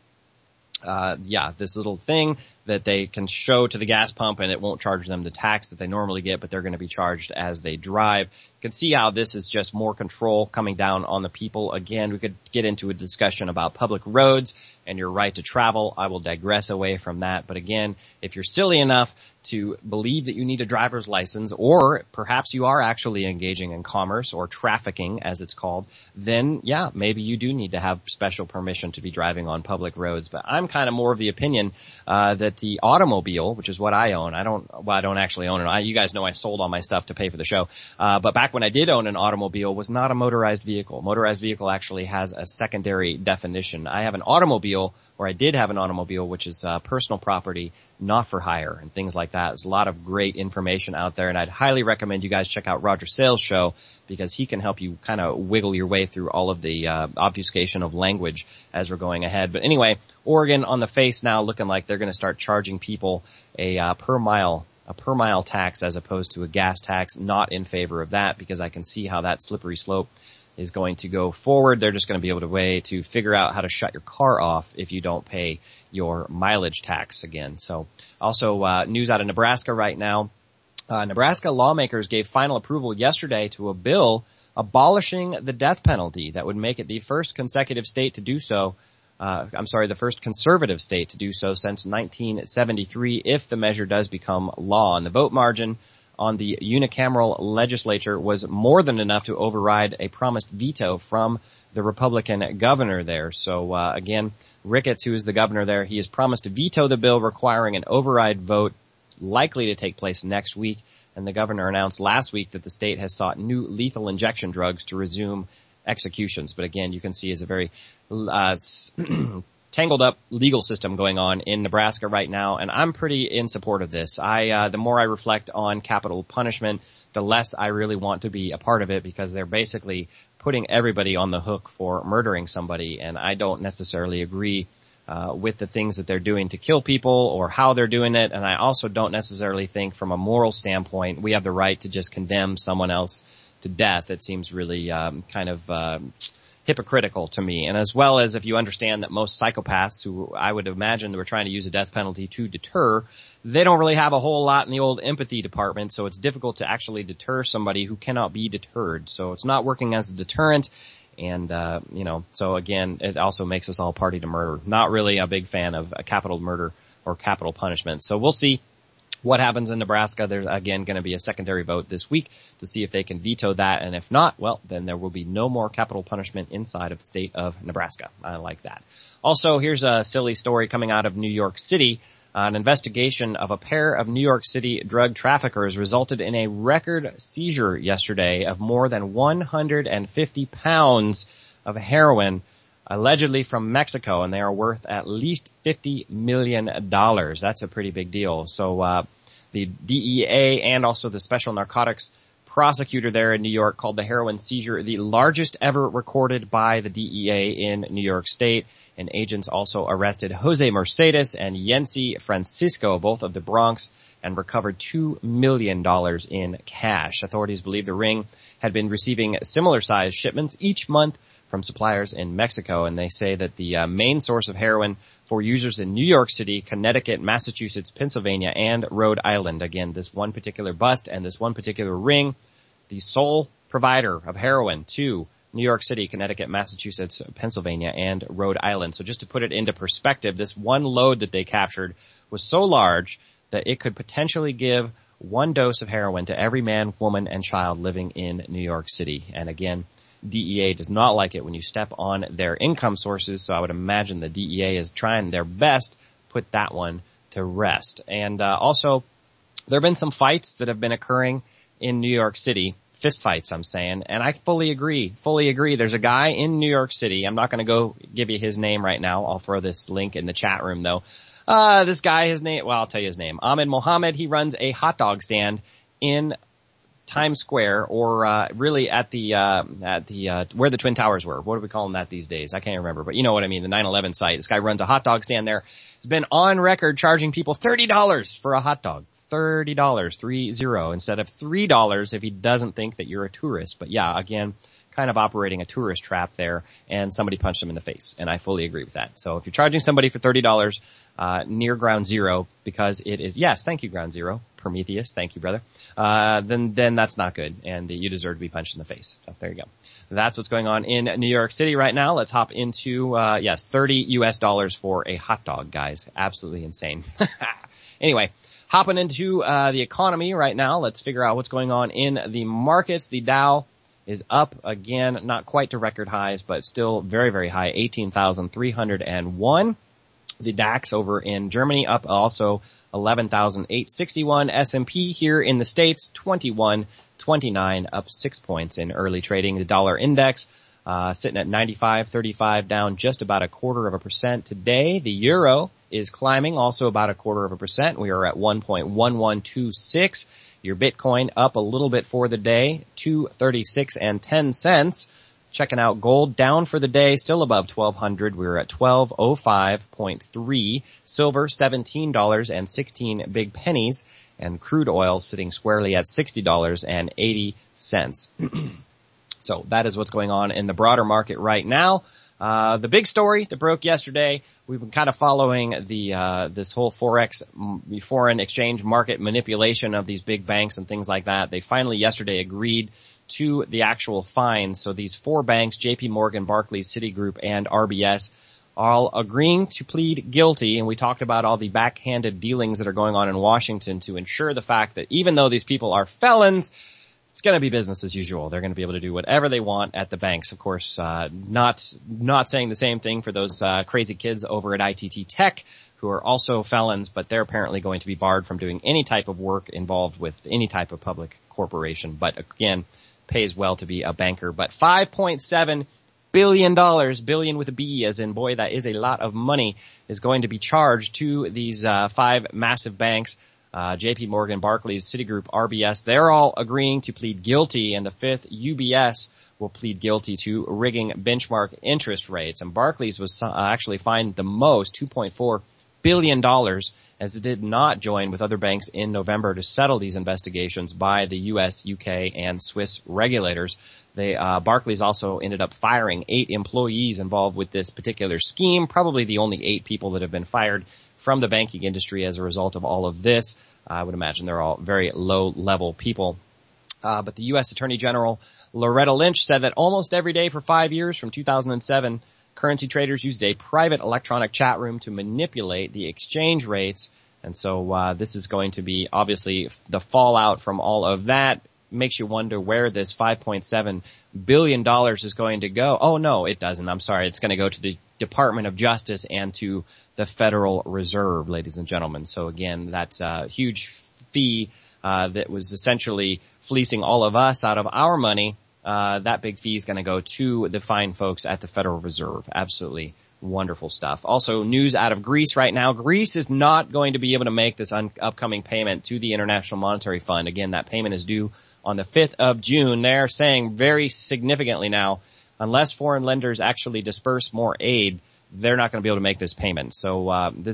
[SPEAKER 4] this little thing that they can show to the gas pump, and it won't charge them the tax that they normally get, but they're going to be charged as they drive. You can see how this is just more control coming down on the people. Again, we could get into a discussion about public roads and your right to travel. I will digress away from that. But again, if you're silly enough to believe that you need a driver's license, or perhaps you are actually engaging in commerce or trafficking, as it's called, then yeah, maybe you do need to have special permission to be driving on public roads. But I'm kind of more of the opinion that the automobile, which is what I own, I don't actually own it. You guys know I sold all my stuff to pay for the show. But back when I did own an automobile, was not a motorized vehicle. Motorized vehicle actually has a secondary definition. I have an automobile, or I did have an automobile, which is personal property, not for hire, and things like that. There's a lot of great information out there, and I'd highly recommend you guys check out Roger Sales' show, because he can help you kind of wiggle your way through all of the obfuscation of language as we're going ahead. But anyway, Oregon on the face now looking like they're going to start charging people a per mile tax as opposed to a gas tax. Not in favor of that, because I can see how that slippery slope is going to go forward. They're just going to be able to figure out how to shut your car off if you don't pay your mileage tax again. So also news out of Nebraska right now. Nebraska lawmakers gave final approval yesterday to a bill abolishing the death penalty that would make it the first consecutive state to do so. The first conservative state to do so since 1973 if the measure does become law. And the vote margin on the unicameral legislature was more than enough to override a promised veto from the Republican governor there. So again, Ricketts, who is the governor there, he has promised to veto the bill requiring an override vote likely to take place next week. And the governor announced last week that the state has sought new lethal injection drugs to resume executions. But again, you can see it's a very tangled up legal system going on in Nebraska right now, and I'm pretty in support of this. The more I reflect on capital punishment, the less I really want to be a part of it, because they're basically putting everybody on the hook for murdering somebody, and I don't necessarily agree with the things that they're doing to kill people or how they're doing it. And I also don't necessarily think from a moral standpoint we have the right to just condemn someone else to death. It seems really hypocritical to me. And as well as if you understand that most psychopaths, who I would imagine were trying to use a death penalty to deter, they don't really have a whole lot in the old empathy department, so it's difficult to actually deter somebody who cannot be deterred. So it's not working as a deterrent. And, so again, it also makes us all party to murder. Not really a big fan of a capital murder or capital punishment. So we'll see what happens in Nebraska. There's again going to be a secondary vote this week to see if they can veto that. And if not, well, then there will be no more capital punishment inside of the state of Nebraska. I like that. Also, here's a silly story coming out of New York City. An investigation of a pair of New York City drug traffickers resulted in a record seizure yesterday of more than 150 pounds of heroin, allegedly from Mexico, and they are worth at least $50 million. That's a pretty big deal. So the DEA and also the Special Narcotics prosecutor there in New York called the heroin seizure the largest ever recorded by the DEA in New York State. And agents also arrested Jose Mercedes and Yency Francisco, both of the Bronx, and recovered $2 million in cash. Authorities believe the ring had been receiving similar-sized shipments each month from suppliers in Mexico, and they say that the main source of heroin for users in New York City, Connecticut, Massachusetts, Pennsylvania, and Rhode Island. Again, this one particular bust and this one particular ring, the sole provider of heroin to New York City, Connecticut, Massachusetts, Pennsylvania, and Rhode Island. So just to put it into perspective, this one load that they captured was so large that it could potentially give one dose of heroin to every man, woman, and child living in New York City. And again, DEA does not like it when you step on their income sources, so I would imagine the DEA is trying their best to put that one to rest. And also, there have been some fights that have been occurring in New York City, fist fights I'm saying, and I fully agree. There's a guy in New York City, I'm not going to go give you his name right now, I'll throw this link in the chat room though. This guy, I'll tell you his name, Ahmed Mohammed. He runs a hot dog stand in Times Square, or really at the where the Twin Towers were. What do we call them that these days? I can't remember, but you know what I mean, the 9/11 site. This guy runs a hot dog stand there. He's been on record charging people $30 for a hot dog. $30, 30, instead of $3 if he doesn't think that you're a tourist. But yeah, again, kind of operating a tourist trap there, and somebody punched him in the face, and I fully agree with that. So if you're charging somebody for $30, near Ground Zero, because it is, yes, thank you, Ground Zero, Prometheus, thank you, brother, then that's not good, and you deserve to be punched in the face. So there you go. That's what's going on in New York City right now. Let's hop into, yes, $30 for a hot dog, guys. Absolutely insane. Anyway, hopping into the economy right now, let's figure out what's going on in the markets. The Dow is up again, not quite to record highs, but still very, very high, 18,301. The DAX over in Germany up also 11,861. S&P here in the States, 2129, up 6 points in early trading. The dollar index sitting at 95.35, down just about 0.25% today. The euro is climbing, also about 0.25%. We are at 1.1126. Your Bitcoin up a little bit for the day, 236.10. Checking out gold, down for the day, still above 1,200. We're at 1205.3. Silver, $17.16 big pennies, and crude oil sitting squarely at $60.80. So that is what's going on in the broader market right now. The big story that broke yesterday, we've been kind of following the this whole forex, foreign exchange market manipulation of these big banks and things like that. They finally yesterday agreed to the actual fines. So these four banks, JP Morgan, Barclays, Citigroup, and RBS, all agreeing to plead guilty. And we talked about all the backhanded dealings that are going on in Washington to ensure the fact that even though these people are felons, it's going to be business as usual. They're going to be able to do whatever they want at the banks. Of course, not saying the same thing for those crazy kids over at ITT Tech who are also felons, but they're apparently going to be barred from doing any type of work involved with any type of public corporation. But again, pays well to be a banker. But $5.7 billion, billion with a B as in boy, that is a lot of money, is going to be charged to these five massive banks. JP Morgan, Barclays, Citigroup, RBS, they're all agreeing to plead guilty, and the fifth, UBS, will plead guilty to rigging benchmark interest rates. And Barclays was actually fined the most, $2.4 billion, as it did not join with other banks in November to settle these investigations by the US, UK, and Swiss regulators. Barclays also ended up firing 8 employees involved with this particular scheme, probably the only 8 people that have been fired from the banking industry as a result of all of this. I would imagine they're all very low-level people. But the U.S. Attorney General Loretta Lynch said that almost every day for 5 years, from 2007, currency traders used a private electronic chat room to manipulate the exchange rates. And so this is going to be, obviously, the fallout from all of that makes you wonder where this $5.7 billion is going to go. Oh, no, it doesn't. I'm sorry. It's going to go to the Department of Justice and to the Federal Reserve, ladies and gentlemen. So again, that's a huge fee that was essentially fleecing all of us out of our money. That big fee is going to go to the fine folks at the Federal Reserve. Absolutely wonderful stuff. Also, news out of Greece right now. Greece is not going to be able to make this upcoming payment to the International Monetary Fund. Again, that payment is due on the 5th of June. They're saying very significantly now, unless foreign lenders actually disperse more aid, they're not going to be able to make this payment. So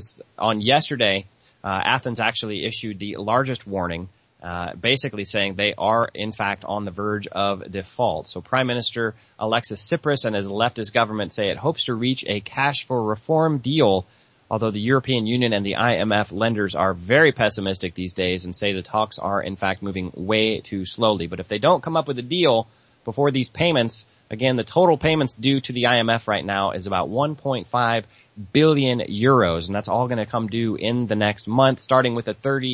[SPEAKER 4] on yesterday, Athens actually issued the largest warning, basically saying they are, in fact, on the verge of default. So Prime Minister Alexis Tsipras and his leftist government say it hopes to reach a cash for reform deal, although the European Union and the IMF lenders are very pessimistic these days and say the talks are, in fact, moving way too slowly. But if they don't come up with a deal before these payments. Again, the total payments due to the IMF right now is about 1.5 billion euros, and that's all going to come due in the next month, starting with a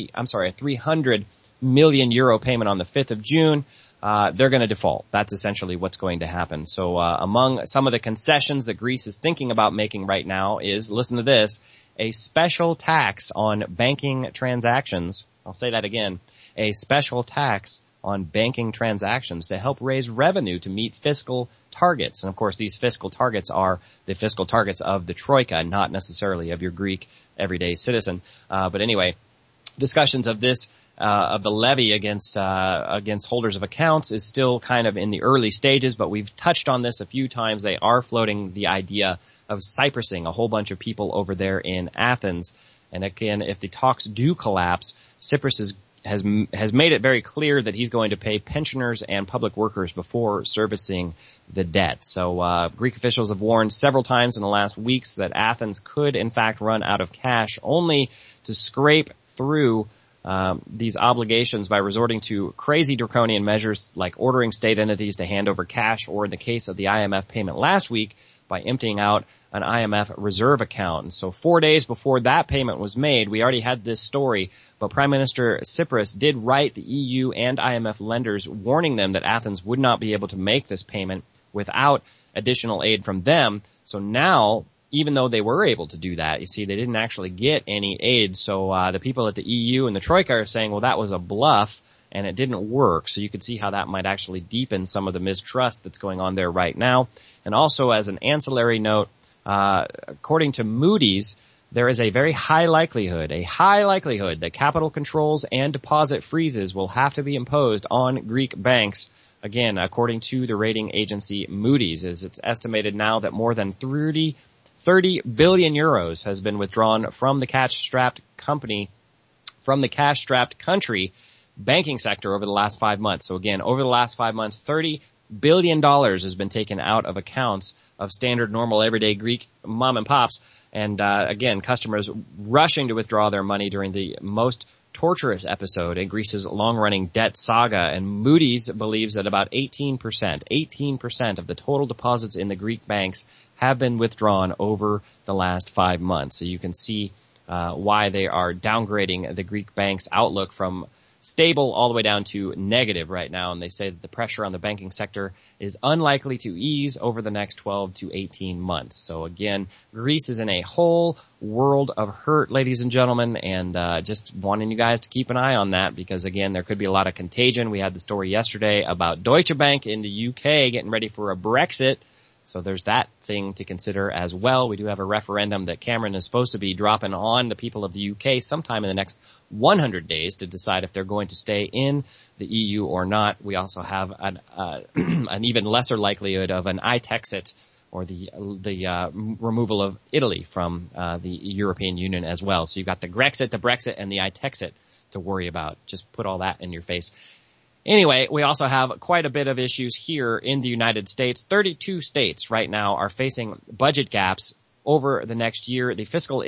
[SPEAKER 4] 300 million euro payment on the 5th of June. They're going to default. That's essentially what's going to happen. So, among some of the concessions that Greece is thinking about making right now is, listen to this, a special tax on banking transactions. I'll say that again. A special tax on banking transactions to help raise revenue to meet fiscal targets. And of course, these fiscal targets are the fiscal targets of the Troika, not necessarily of your Greek everyday citizen. But anyway, discussions of this, of the levy against holders of accounts is still kind of in the early stages, but we've touched on this a few times. They are floating the idea of Cyprusing a whole bunch of people over there in Athens. And again, if the talks do collapse, Tsipras has made it very clear that he's going to pay pensioners and public workers before servicing the debt. So Greek officials have warned several times in the last weeks that Athens could in fact run out of cash, only to scrape through these obligations by resorting to crazy draconian measures like ordering state entities to hand over cash, or in the case of the IMF payment last week, by emptying out an IMF reserve account. And so 4 days before that payment was made, we already had this story, but Prime Minister Tsipras did write the EU and IMF lenders warning them that Athens would not be able to make this payment without additional aid from them. So now, even though they were able to do that, you see, they didn't actually get any aid. So the people at the EU and the Troika are saying, well, that was a bluff and it didn't work. So you could see how that might actually deepen some of the mistrust that's going on there right now. And also, as an ancillary note, according to Moody's, there is a very high likelihood that capital controls and deposit freezes will have to be imposed on Greek banks. Again, according to the rating agency Moody's, as it's estimated now that more than 30 billion euros has been withdrawn from the cash-strapped country banking sector over the last 5 months. So again, over the last 5 months, $30 billion has been taken out of accounts of standard, normal, everyday Greek mom and pops. And again, customers rushing to withdraw their money during the most torturous episode in Greece's long-running debt saga. And Moody's believes that about 18% of the total deposits in the Greek banks have been withdrawn over the last 5 months. So you can see why they are downgrading the Greek banks' outlook from stable all the way down to negative right now, and they say that the pressure on the banking sector is unlikely to ease over the next 12 to 18 months. So again, Greece is in a whole world of hurt, ladies and gentlemen, and just wanting you guys to keep an eye on that, because again, there could be a lot of contagion. We had the story yesterday about Deutsche Bank in the UK getting ready for a Brexit. So there's that thing to consider as well. We do have a referendum that Cameron is supposed to be dropping on the people of the UK sometime in the next 100 days to decide if they're going to stay in the EU or not. We also have an even lesser likelihood of an Itexit, or the removal of Italy from the European Union as well. So you've got the Grexit, the Brexit, and the Itexit to worry about. Just put all that in your face. Anyway, we also have quite a bit of issues here in the United States. 32 states right now are facing budget gaps over the next year. The fiscal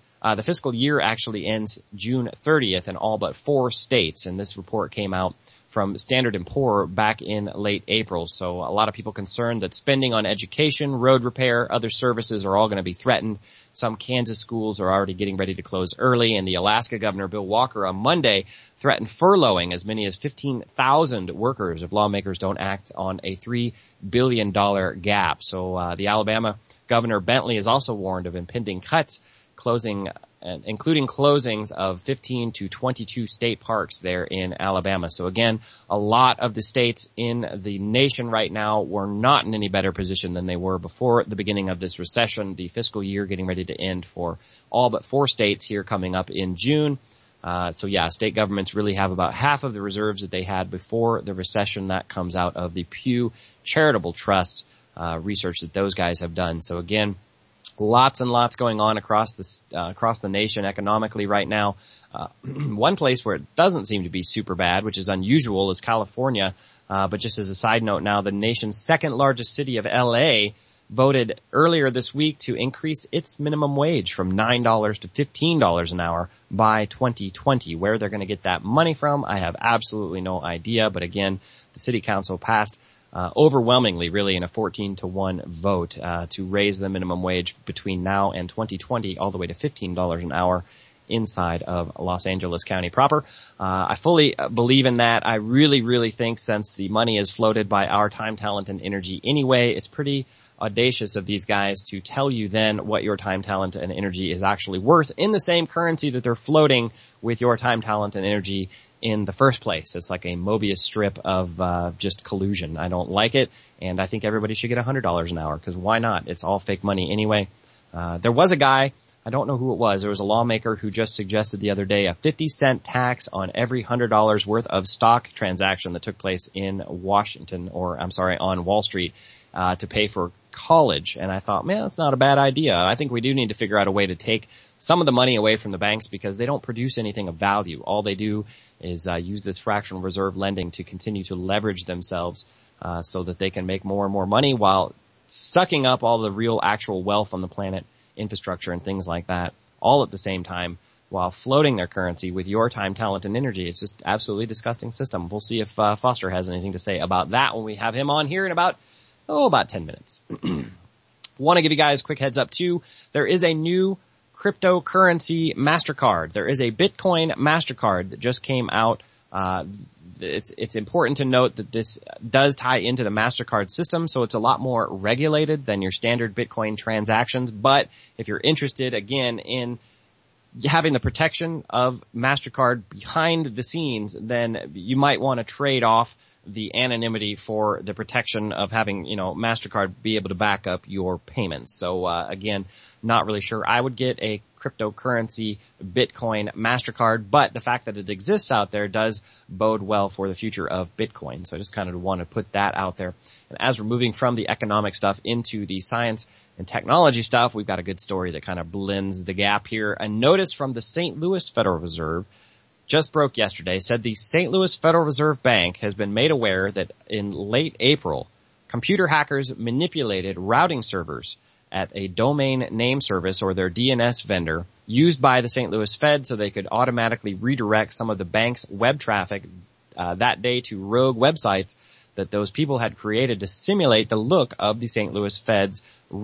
[SPEAKER 4] year actually ends June 30th in all but 4 states. And this report came out from Standard & Poor back in late April. So a lot of people concerned that spending on education, road repair, other services are all going to be threatened. Some Kansas schools are already getting ready to close early, and the Alaska Governor Bill Walker on Monday threatened furloughing as many as 15,000 workers if lawmakers don't act on a $3 billion gap. So the Alabama Governor Bentley has also warned of impending cuts, including closings of 15 to 22 state parks there in Alabama. So again, a lot of the states in the nation right now were not in any better position than they were before the beginning of this recession. The fiscal year getting ready to end for all but 4 states here coming up in June. So yeah, state governments really have about half of the reserves that they had before the recession. That comes out of the Pew Charitable Trust research that those guys have done. So again, lots and lots going on across the nation economically right now. One place where it doesn't seem to be super bad, which is unusual, is California. But just as a side note now, the nation's second largest city of LA voted earlier this week to increase its minimum wage from $9 to $15 an hour by 2020. Where they're going to get that money from, I have absolutely no idea. But again, the city council passed overwhelmingly really in a 14-1 vote, to raise the minimum wage between now and 2020 all the way to $15 an hour inside of Los Angeles County proper. I fully believe in that. I really, really think since the money is floated by our time, talent, and energy anyway, it's pretty audacious of these guys to tell you then what your time, talent, and energy is actually worth in the same currency that they're floating with your time, talent, and energy in the first place. It's like a Mobius strip of just collusion. I don't like it, and I think everybody should get $100 an hour, because why not? It's all fake money anyway. There was a guy, I don't know who it was, there was a lawmaker who just suggested the other day a 50-cent tax on every $100 worth of stock transaction that took place in Washington, or I'm sorry, on Wall Street, to pay for college. And I thought, man, that's not a bad idea. I think we do need to figure out a way to take some of the money away from the banks, because they don't produce anything of value. All they do is use this fractional reserve lending to continue to leverage themselves so that they can make more and more money while sucking up all the real actual wealth on the planet, infrastructure and things like that, all at the same time while floating their currency with your time, talent, and energy. It's just absolutely disgusting system. We'll see if Foster has anything to say about that when we have him on here in about 10 minutes. Want to give you guys a quick heads up too. There is a new cryptocurrency MasterCard. There is a Bitcoin MasterCard that just came out. It's important to note that this does tie into the MasterCard system, so it's a lot more regulated than your standard Bitcoin transactions. But if you're interested, again, in having the protection of MasterCard behind the scenes, then you might want to trade off the anonymity for the protection of having, MasterCard be able to back up your payments. So, again, not really sure. I would get a cryptocurrency Bitcoin MasterCard, but the fact that it exists out there does bode well for the future of Bitcoin. So I just kind of want to put that out there. And as we're moving from the economic stuff into the science and technology stuff, we've got a good story that kind of blends the gap here. A notice from the St. Louis Federal Reserve just broke yesterday, said the St. Louis Federal Reserve Bank has been made aware that in late April, computer hackers manipulated routing servers at a domain name service, or their DNS vendor, used by the St. Louis Fed so they could automatically redirect some of the bank's web traffic that day to rogue websites that those people had created to simulate the look of the St. Louis Fed's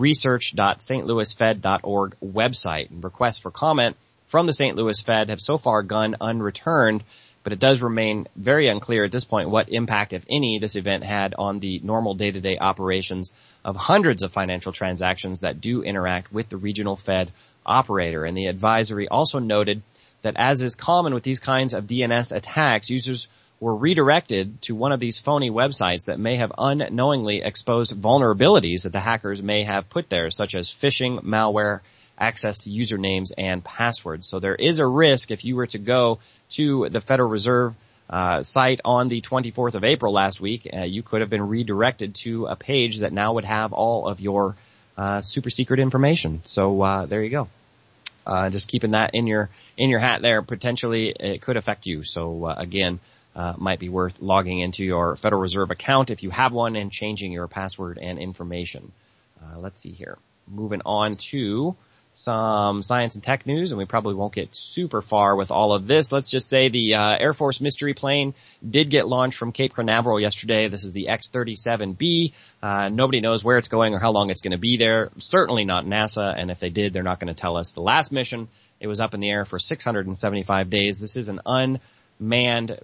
[SPEAKER 4] research.stlouisfed.org website. And requests for comment from the St. Louis Fed have so far gone unreturned, but it does remain very unclear at this point what impact, if any, this event had on the normal day-to-day operations of hundreds of financial transactions that do interact with the regional Fed operator. And the advisory also noted that, as is common with these kinds of DNS attacks, users were redirected to one of these phony websites that may have unknowingly exposed vulnerabilities that the hackers may have put there, such as phishing, malware, access to usernames and passwords. So there is a risk if you were to go to the Federal Reserve site on the 24th of April last week, you could have been redirected to a page that now would have all of your super secret information. So there you go. Just keeping that in your hat there. Potentially it could affect you. So again, might be worth logging into your Federal Reserve account if you have one and changing your password and information. Let's see here. Moving on to some science and tech news, and we probably won't get super far with all of this. Let's just say the Air Force mystery plane did get launched from Cape Canaveral yesterday. This is the X-37B. Nobody knows where it's going or how long it's going to be there. Certainly not NASA, and if they did, they're not going to tell us. The last mission, it was up in the air for 675 days. This is an unmanned,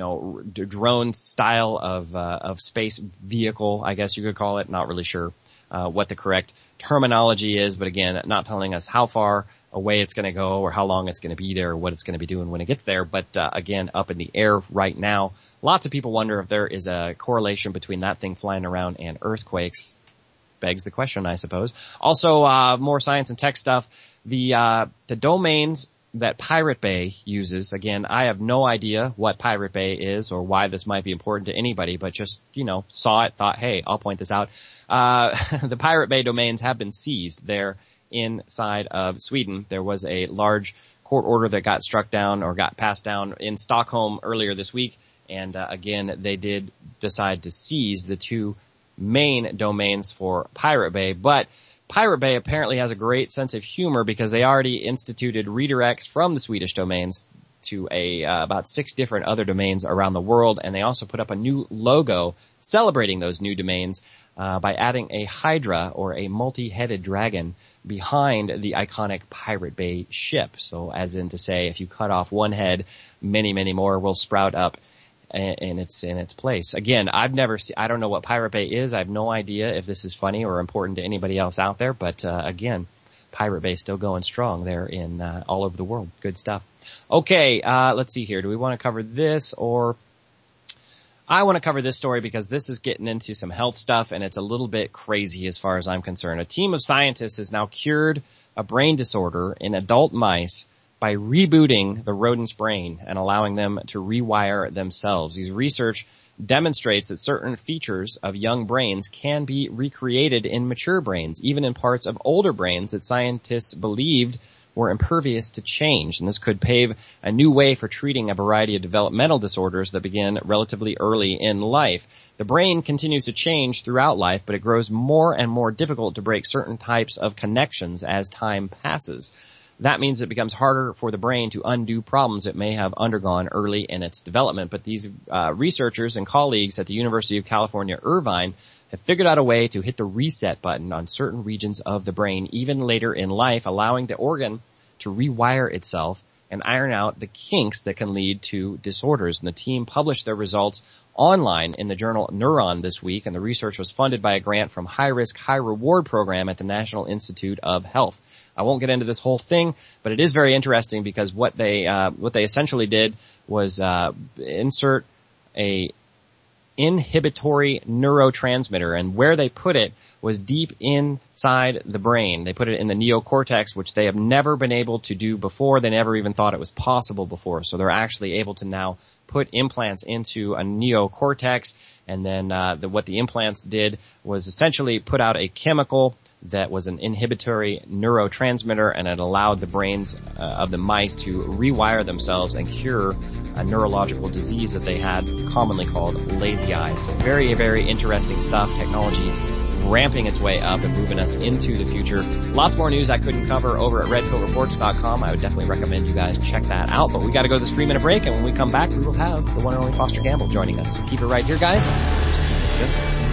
[SPEAKER 4] drone style of space vehicle, I guess you could call it. Not really sure what the correct terminology is, but again, not telling us how far away it's going to go or how long it's going to be there or what it's going to be doing when it gets there. But again, up in the air right now. Lots of people wonder if there is a correlation between that thing flying around and earthquakes. Begs the question, I suppose. Also, more science and tech stuff. The domains that Pirate Bay uses, again, I have no idea what Pirate Bay is or why this might be important to anybody, but just, saw it, thought, hey, I'll point this out. The Pirate Bay domains have been seized there inside of Sweden. There was a large court order that got struck down or got passed down in Stockholm earlier this week. And, again, they did decide to seize the two main domains for Pirate Bay, but Pirate Bay apparently has a great sense of humor because they already instituted redirects from the Swedish domains to about 6 different other domains around the world, and they also put up a new logo celebrating those new domains by adding a hydra, or a multi-headed dragon, behind the iconic Pirate Bay ship. So as in to say, if you cut off one head, many, many more will sprout up in its place. Again, I don't know what Pirate Bay is. I have no idea if this is funny or important to anybody else out there, but again, Pirate Bay still going strong there in all over the world. Good stuff. Okay, let's see here. Do we want to cover this, or I want to cover this story because this is getting into some health stuff, and it's a little bit crazy as far as I'm concerned. A team of scientists has now cured a brain disorder in adult mice by rebooting the rodent's brain and allowing them to rewire themselves. These research demonstrates that certain features of young brains can be recreated in mature brains, even in parts of older brains that scientists believed were impervious to change. And this could pave a new way for treating a variety of developmental disorders that begin relatively early in life. The brain continues to change throughout life, but it grows more and more difficult to break certain types of connections as time passes. That means it becomes harder for the brain to undo problems it may have undergone early in its development. But these researchers and colleagues at the University of California, Irvine, have figured out a way to hit the reset button on certain regions of the brain even later in life, allowing the organ to rewire itself and iron out the kinks that can lead to disorders. And the team published their results online in the journal Neuron this week, and the research was funded by a grant from High Risk, High Reward program at the National Institute of Health. I won't get into this whole thing, but it is very interesting because what they essentially did was insert a inhibitory neurotransmitter, and where they put it was deep inside the brain. They put it in the neocortex, which they have never been able to do before. They never even thought it was possible before. So they're actually able to now put implants into a neocortex, and then what the implants did was essentially put out a chemical that was an inhibitory neurotransmitter, and it allowed the brains of the mice to rewire themselves and cure a neurological disease that they had, commonly called lazy eye. So very, very interesting stuff. Technology ramping its way up and moving us into the future. Lots more news I couldn't cover over at redcoatreports.com. I would definitely recommend you guys check that out. But we got to go to this 3-minute break, and when we come back, we will have the one and only Foster Gamble joining us. So keep it right here, guys. See you in just a minute.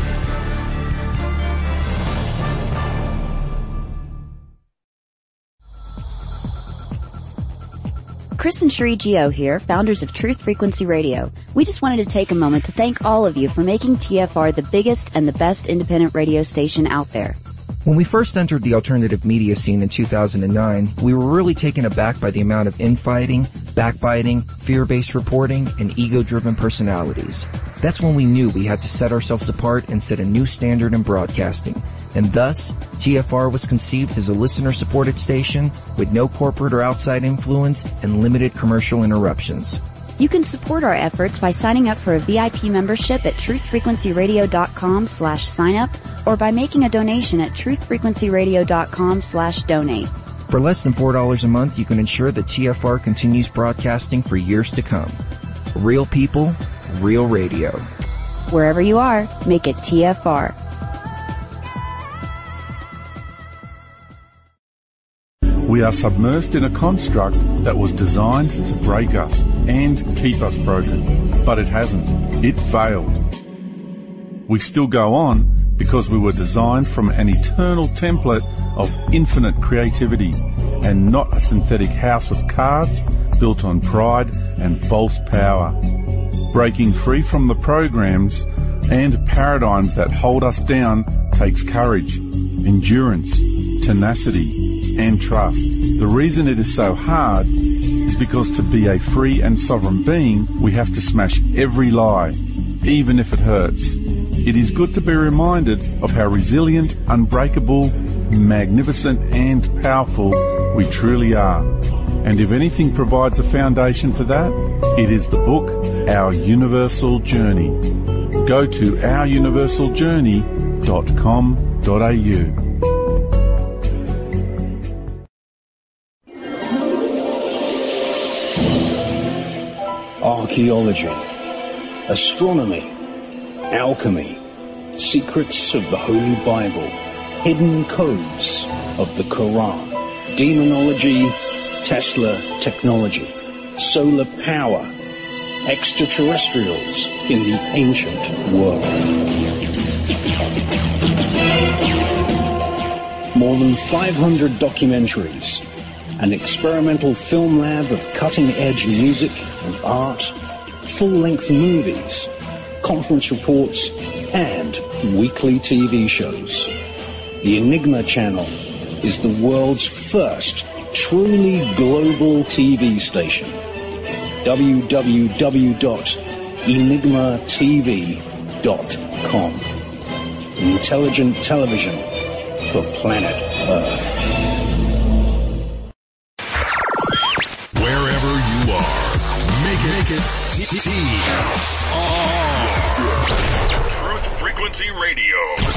[SPEAKER 1] Chris and Cherie Gio here, founders of Truth Frequency Radio. We just wanted to take a moment to thank all of you for making TFR the biggest and the best independent radio station out there.
[SPEAKER 5] When we first entered the alternative media scene in 2009, we were really taken aback by the amount of infighting, backbiting, fear-based reporting, and ego-driven personalities. That's when we knew we had to set ourselves apart and set a new standard in broadcasting. And thus, TFR was conceived as a listener-supported station with no corporate or outside influence and limited commercial interruptions.
[SPEAKER 1] You can support our efforts by signing up for a VIP membership at truthfrequencyradio.com/sign-up or by making a donation at truthfrequencyradio.com/donate.
[SPEAKER 5] For less than $4 a month, you can ensure that TFR continues broadcasting for years to come. Real people, real radio.
[SPEAKER 1] Wherever you are, make it TFR.
[SPEAKER 9] We are submersed in a construct that was designed to break us and keep us broken, but it hasn't. It failed. We still go on because we were designed from an eternal template of infinite creativity and not a synthetic house of cards built on pride and false power. Breaking free from the programs and paradigms that hold us down takes courage, endurance, tenacity, and trust. The reason it is so hard is because to be a free and sovereign being, we have to smash every lie, even if it hurts. It is good to be reminded of how resilient, unbreakable, magnificent, and powerful we truly are. And if anything provides a foundation for that, it is the book, Our Universal Journey. Go to ouruniversaljourney.com.au.
[SPEAKER 10] Archaeology, astronomy, alchemy, secrets of the Holy Bible, hidden codes of the Quran, demonology, Tesla technology, solar power, extraterrestrials in the ancient world. More than 500 documentaries, an experimental film lab of cutting-edge music and art, full-length movies, conference reports, and weekly TV shows. The Enigma Channel is the world's first truly global TV station. www.enigmatv.com. Intelligent television for planet Earth.
[SPEAKER 2] Wherever you are, make it Truth Frequency Radio.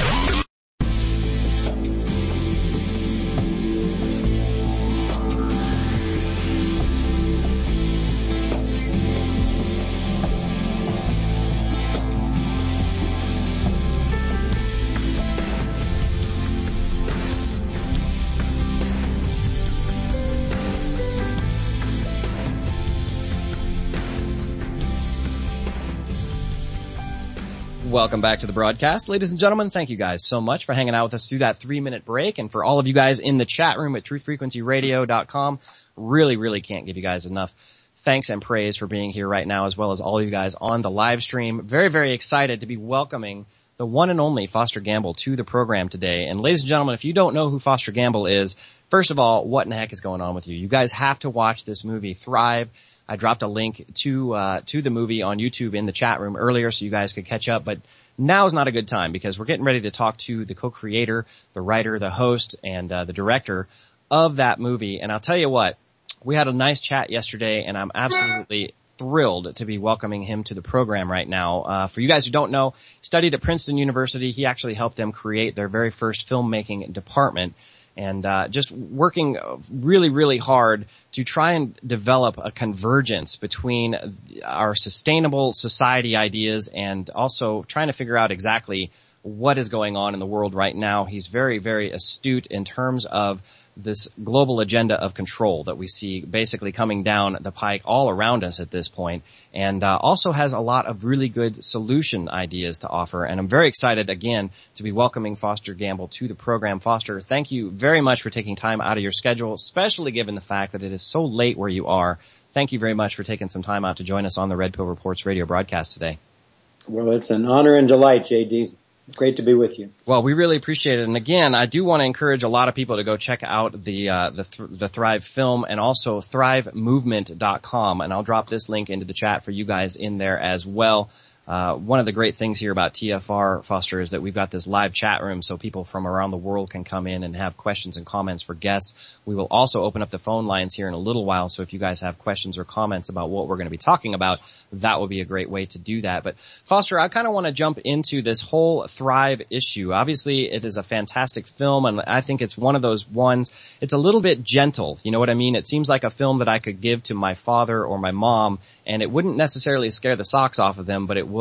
[SPEAKER 4] Welcome back to the broadcast. Ladies and gentlemen, thank you guys so much for hanging out with us through that 3-minute break. And for all of you guys in the chat room at truthfrequencyradio.com, really can't give you guys enough thanks and praise for being here right now, as well as all of you guys on the live stream. Very excited to be welcoming the one and only Foster Gamble to the program today. And ladies and gentlemen, if you don't know who Foster Gamble is, first of all, what in the heck is going on with you? You guys have to watch this movie, Thrive. I dropped a link to the movie on YouTube in the chat room earlier so you guys could catch up, but now is not a good time because we're getting ready to talk to the co-creator, the writer, the host, and the director of that movie. And I'll tell you what, we had a nice chat yesterday, and I'm absolutely thrilled to be welcoming him to the program right now. For you guys who don't know, he studied at Princeton University. He actually helped them create their very first filmmaking department. And just working really hard to try and develop a convergence between our sustainable society ideas and also trying to figure out exactly what is going on in the world right now. He's very astute in terms of this global agenda of control that we see basically coming down the pike all around us at this point, and also has a lot of really good solution ideas to offer. And I'm very excited again to be welcoming Foster Gamble to the program. Foster, thank you very much for taking time out of your schedule, especially given the fact that it is so late where you are. Thank you very much for taking some time out to join us on the Red Pill Reports radio broadcast today.
[SPEAKER 11] Well, it's an honor and delight, JD. Great to be with you.
[SPEAKER 4] Well, we really appreciate it. And again, I do want to encourage a lot of people to go check out the Thrive film and also thrivemovement.com. And I'll drop this link into the chat for you guys in there as well. One of the great things here about TFR, Foster, is that we've got this live chat room so people from around the world can come in and have questions and comments for guests. We will also open up the phone lines here in a little while, so if you guys have questions or comments about what we're going to be talking about, that would be a great way to do that. But Foster, I kind of want to jump into this whole Thrive issue. Obviously, it is a fantastic film, and I think it's one of those ones, it's a little bit gentle, you know what I mean? It seems like a film that I could give to my father or my mom, and it wouldn't necessarily scare the socks off of them, but it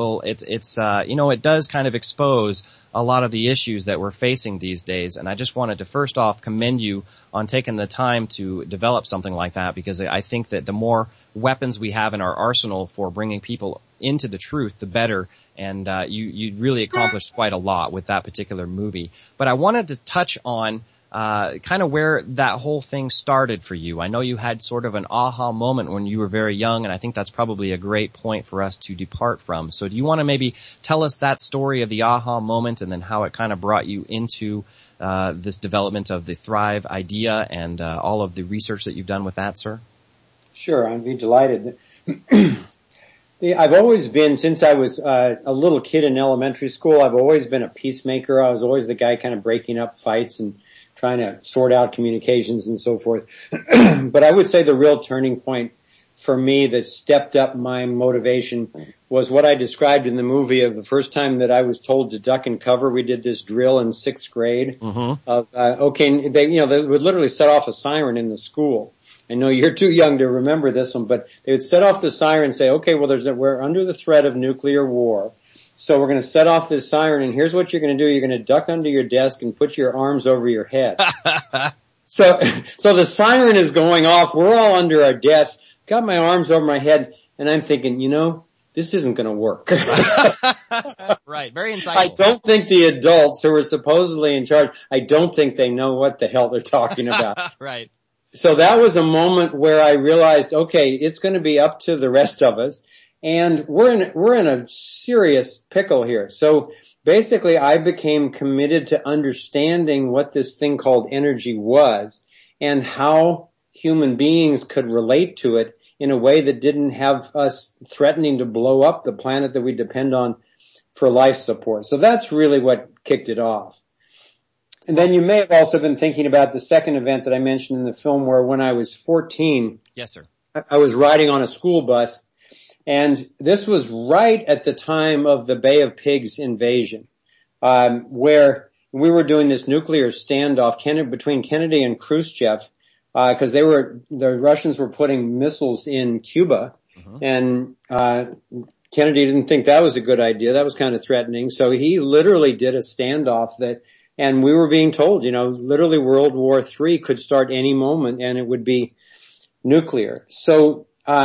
[SPEAKER 4] does kind of expose a lot of the issues that we're facing these days. And I just wanted to first off commend you on taking the time to develop something like that, because I think that the more weapons we have in our arsenal for bringing people into the truth, the better. And you really accomplished quite a lot with that particular movie. But I wanted to touch on kind of where that whole thing started for you. I know you had sort of an aha moment when you were very young, and I think that's probably a great point for us to depart from. So do you want to maybe tell us that story of the aha moment and then how it kind of brought you into this development of the Thrive idea and all of the research that you've done with that, sir?
[SPEAKER 11] Sure, I'd be delighted. I've always been, since I was a little kid in elementary school, I've always been a peacemaker. I was always the guy kind of breaking up fights and trying to sort out communications and so forth. But I would say the real turning point for me that stepped up my motivation was what I described in the movie of the first time that I was told to duck and cover. We did this drill in 6th grade of, they would literally set off a siren in the school. I know you're too young to remember this one, but they would set off the siren and say, okay, well, we're under the threat of nuclear war. So we're going to set off this siren, and here's what you're going to do. You're going to duck under your desk and put your arms over your head. So the siren is going off. We're all under our desks, got my arms over my head, and I'm thinking, this isn't going to work.
[SPEAKER 4] Right. Very insightful.
[SPEAKER 11] I don't think the adults who are supposedly in charge, I don't think they know what the hell they're talking about.
[SPEAKER 4] Right.
[SPEAKER 11] So that was a moment where I realized, okay, it's going to be up to the rest of us. And we're in a serious pickle here. So basically I became committed to understanding what this thing called energy was and how human beings could relate to it in a way that didn't have us threatening to blow up the planet that we depend on for life support. So that's really what kicked it off. And then you may have also been thinking about the second event that I mentioned in the film where when I was 14.
[SPEAKER 4] Yes, sir.
[SPEAKER 11] I was riding on a school bus, and this was right at the time of the Bay of Pigs invasion, where we were doing this nuclear standoff between Kennedy and Khrushchev, because the Russians were putting missiles in Cuba, and Kennedy didn't think that was a good idea. That was kind of threatening. So he literally did a standoff and we were being told, literally World War III could start any moment and it would be nuclear. So,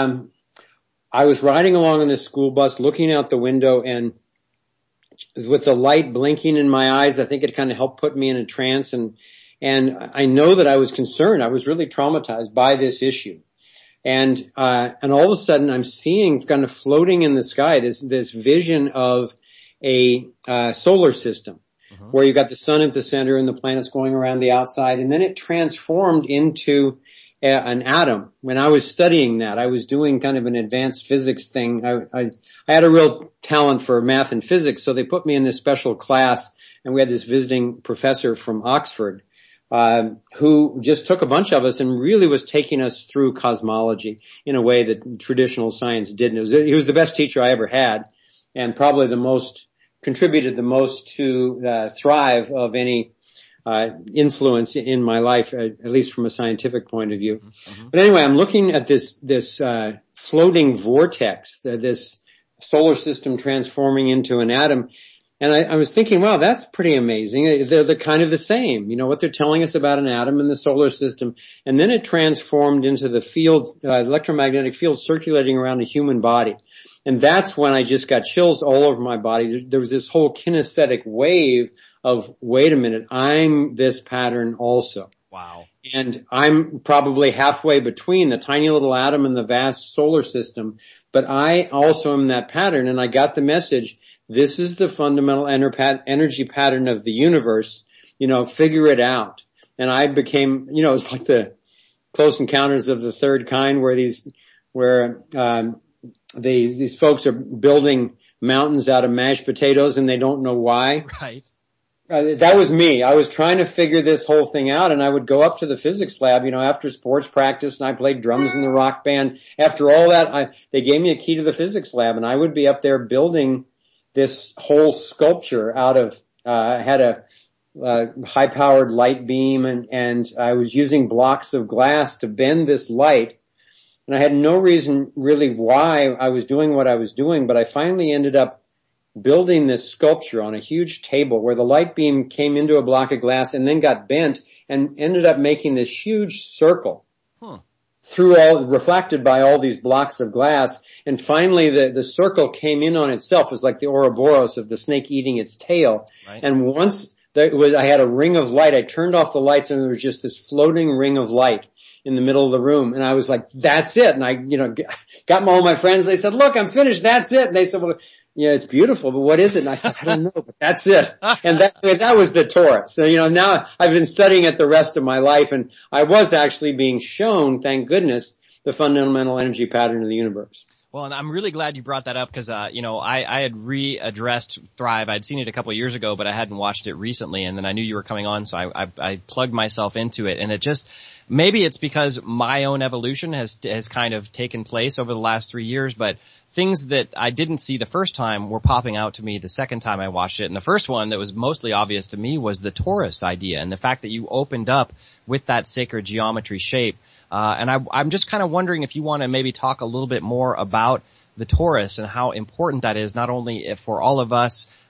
[SPEAKER 11] I was riding along in this school bus looking out the window and with the light blinking in my eyes, I think it kind of helped put me in a trance and I know that I was concerned. I was really traumatized by this issue. And all of a sudden I'm seeing kind of floating in the sky this vision of a solar system where you got the sun at the center and the planets going around the outside. And then it transformed into an atom. When I was studying that, I was doing kind of an advanced physics thing. I had a real talent for math and physics, so they put me in this special class and we had this visiting professor from Oxford who just took a bunch of us and really was taking us through cosmology in a way that traditional science didn't. He was the best teacher I ever had and probably contributed the most to thrive of any influence in my life, at least from a scientific point of view. But anyway, I'm looking at this floating vortex, this solar system transforming into an atom. And I was thinking, wow, that's pretty amazing. They're kind of the same, what they're telling us about an atom in the solar system. And then it transformed into the field, electromagnetic field circulating around the human body. And that's when I just got chills all over my body. There was this whole kinesthetic wave of, wait a minute, I'm this pattern also.
[SPEAKER 4] Wow.
[SPEAKER 11] And I'm probably halfway between the tiny little atom and the vast solar system, but I also am that pattern, and I got the message, this is the fundamental energy pattern of the universe, figure it out. And I became, it's like the Close Encounters of the Third Kind where these folks are building mountains out of mashed potatoes and they don't know why.
[SPEAKER 4] Right.
[SPEAKER 11] That was me. I was trying to figure this whole thing out, and I would go up to the physics lab, after sports practice, and I played drums in the rock band. After all that, they gave me a key to the physics lab, and I would be up there building this whole sculpture out of, I had a high-powered light beam, and I was using blocks of glass to bend this light, and I had no reason really why I was doing what I was doing, but I finally ended up building this sculpture on a huge table where the light beam came into a block of glass and then got bent and ended up making this huge circle reflected by all these blocks of glass. And finally the circle came in on itself. It was like the Ouroboros of the snake eating its tail. Right. And once I had a ring of light, I turned off the lights and there was just this floating ring of light in the middle of the room. And I was like, that's it. And I, got all my friends. They said, look, I'm finished. That's it. And they said, well, yeah, it's beautiful, but what is it? And I said, I don't know, but that's it. And that was the torus. So, now I've been studying it the rest of my life, and I was actually being shown, thank goodness, the fundamental energy pattern of the universe.
[SPEAKER 4] Well, and I'm really glad you brought that up because, I had readdressed Thrive. I'd seen it a couple of years ago, but I hadn't watched it recently, and then I knew you were coming on, so I plugged myself into it, and it just, maybe it's because my own evolution has kind of taken place over the last 3 years, but things that I didn't see the first time were popping out to me the second time I watched it. And the first one that was mostly obvious to me was the torus idea and the fact that you opened up with that sacred geometry shape. And I'm just kind of wondering if you want to maybe talk a little bit more about the torus and how important that is, not only for all of us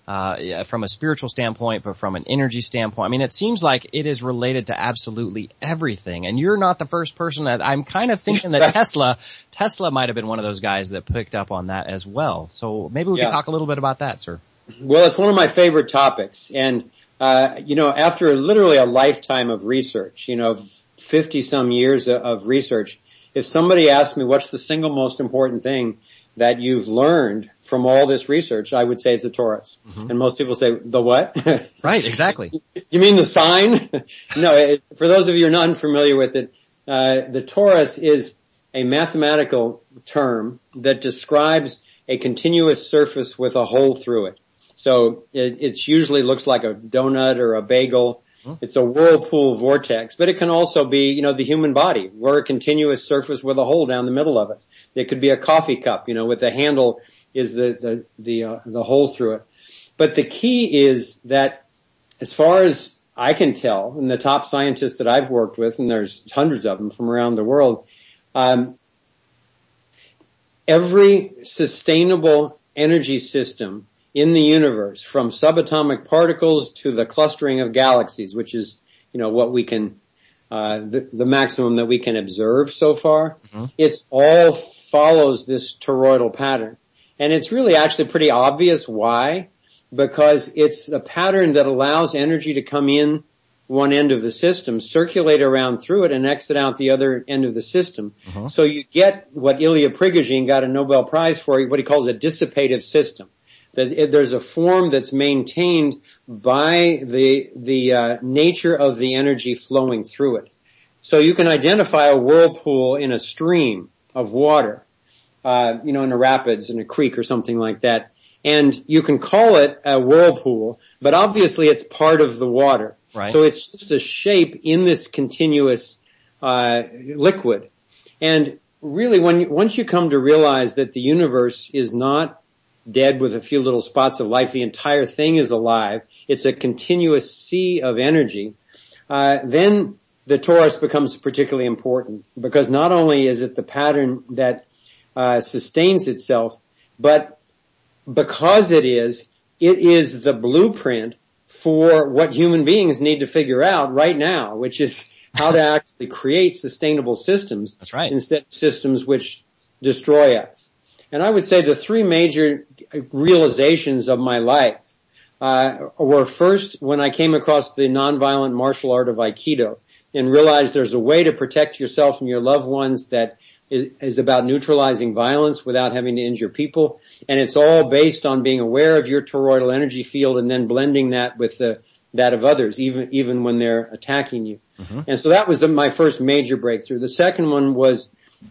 [SPEAKER 4] from a spiritual standpoint, but from an energy standpoint. I mean, it seems like it is related to absolutely everything. And you're not the first person that I'm kind of thinking that Tesla might have been one of those guys that picked up on that as well. So maybe we could talk a little bit about that, sir.
[SPEAKER 11] Well, it's one of my favorite topics. And, after literally a lifetime of research, 50 some years of research, if somebody asked me what's the single most important thing that you've learned from all this research, I would say it's the torus. Mm-hmm. And most people say, the what?
[SPEAKER 4] Right, exactly.
[SPEAKER 11] You mean the sign? No, for those of you who are not unfamiliar with it, the torus is a mathematical term that describes a continuous surface with a hole through it. So it usually looks like a donut or a bagel. It's a whirlpool vortex, but it can also be, the human body. We're a continuous surface with a hole down the middle of it. It could be a coffee cup, with the handle is the hole through it. But the key is that as far as I can tell, and the top scientists that I've worked with, and there's hundreds of them from around the world, every sustainable energy system in the universe, from subatomic particles to the clustering of galaxies, which is, what we can, the maximum that we can observe so far, it's all follows this toroidal pattern. And it's really actually pretty obvious why, because it's a pattern that allows energy to come in one end of the system, circulate around through it, and exit out the other end of the system. So you get what Ilya Prigogine got a Nobel Prize for, what he calls a dissipative system. That there's a form that's maintained by the nature of the energy flowing through it. So you can identify a whirlpool in a stream of water, in a rapids, in a creek or something like that. And you can call it a whirlpool, but obviously it's part of the water.
[SPEAKER 4] Right.
[SPEAKER 11] So it's just a shape in this continuous liquid. And really, once you come to realize that the universe is not dead with a few little spots of life, the entire thing is alive, it's a continuous sea of energy, then the torus becomes particularly important, because not only is it the pattern that sustains itself, but because it is the blueprint for what human beings need to figure out right now, which is how to actually create sustainable systems.
[SPEAKER 4] That's right.
[SPEAKER 11] Instead of systems which destroy us. And I would say the three major realizations of my life were first when I came across the nonviolent martial art of Aikido and realized there's a way to protect yourself and your loved ones that is about neutralizing violence without having to injure people. And it's all based on being aware of your toroidal energy field and then blending that with that of others, even when they're attacking you. And so that was my first major breakthrough. The second one was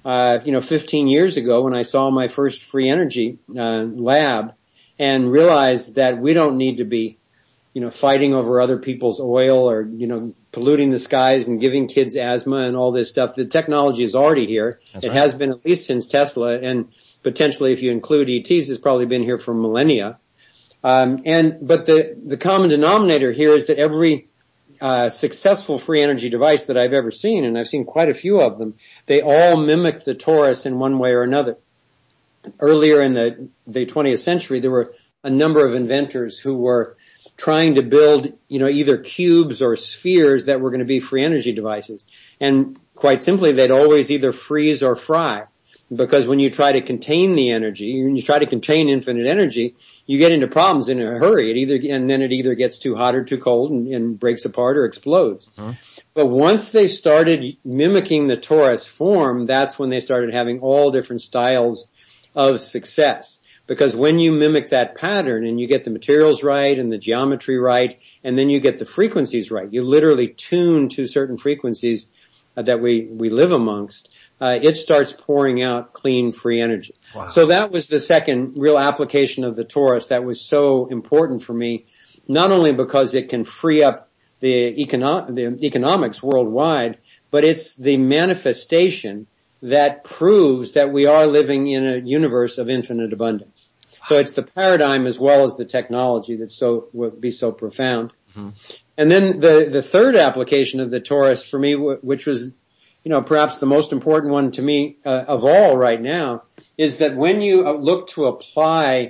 [SPEAKER 11] 15 years ago when I saw my first free energy lab and realized that we don't need to be, fighting over other people's oil or, polluting the skies and giving kids asthma and all this stuff. The technology is already here. It has been at least since Tesla, and potentially if you include ETs, it's probably been here for millennia. But the common denominator here is that every successful free energy device that I've ever seen, and I've seen quite a few of them, they all mimic the torus in one way or another. Earlier in the 20th century, there were a number of inventors who were trying to build, either cubes or spheres that were going to be free energy devices. And quite simply, they'd always either freeze or fry. Because when you try to contain the energy, when you try to contain infinite energy, you get into problems in a hurry. And then it either gets too hot or too cold and breaks apart or explodes. But once they started mimicking the torus form, that's when they started having all different styles of success. Because when you mimic that pattern and you get the materials right and the geometry right, and then you get the frequencies right, you literally tune to certain frequencies that we live amongst, it starts pouring out clean, free energy. Wow. So that was the second real application of the torus that was so important for me, not only because it can free up the economics worldwide, but it's the manifestation that proves that we are living in a universe of infinite abundance. So it's the paradigm as well as the technology that will be so profound. And then the third application of the torus for me, which was, perhaps the most important one to me of all right now, is that when you look to apply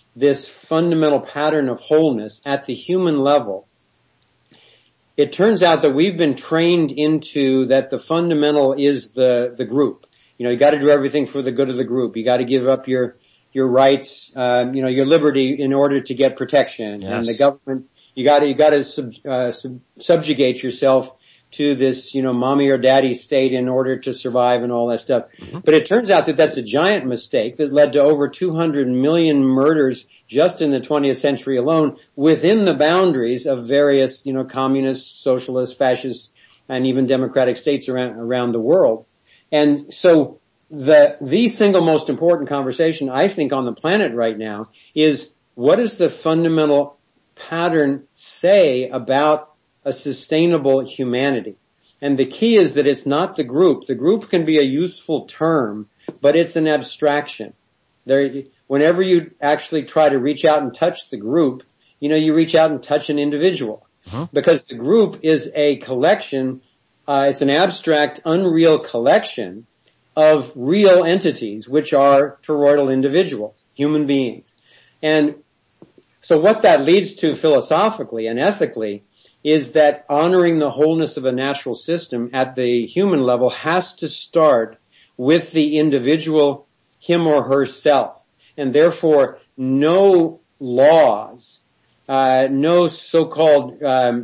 [SPEAKER 11] this fundamental pattern of wholeness at the human level, it turns out that we've been trained into that the fundamental is the group. You got to do everything for the good of the group. You got to give up your rights, your liberty in order to get protection. Yes. And the government, you got to subjugate yourself to this, mommy or daddy state in order to survive and all that stuff. Mm-hmm. But it turns out that that's a giant mistake that led to over 200 million murders just in the 20th century alone within the boundaries of various, communist, socialist, fascist, and even democratic states around the world. And so the single most important conversation I think on the planet right now is what does the fundamental pattern say about a sustainable humanity? And the key is that it's not the group. The group can be a useful term, but it's an abstraction. Whenever you actually try to reach out and touch the group, you reach out and touch an individual. Uh-huh. Because the group is a collection, it's an abstract, unreal collection of real entities, which are toroidal individuals, human beings. And so what that leads to philosophically and ethically is that honoring the wholeness of a natural system at the human level has to start with the individual, him or herself. And therefore, no laws, no so-called,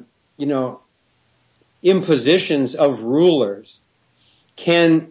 [SPEAKER 11] impositions of rulers can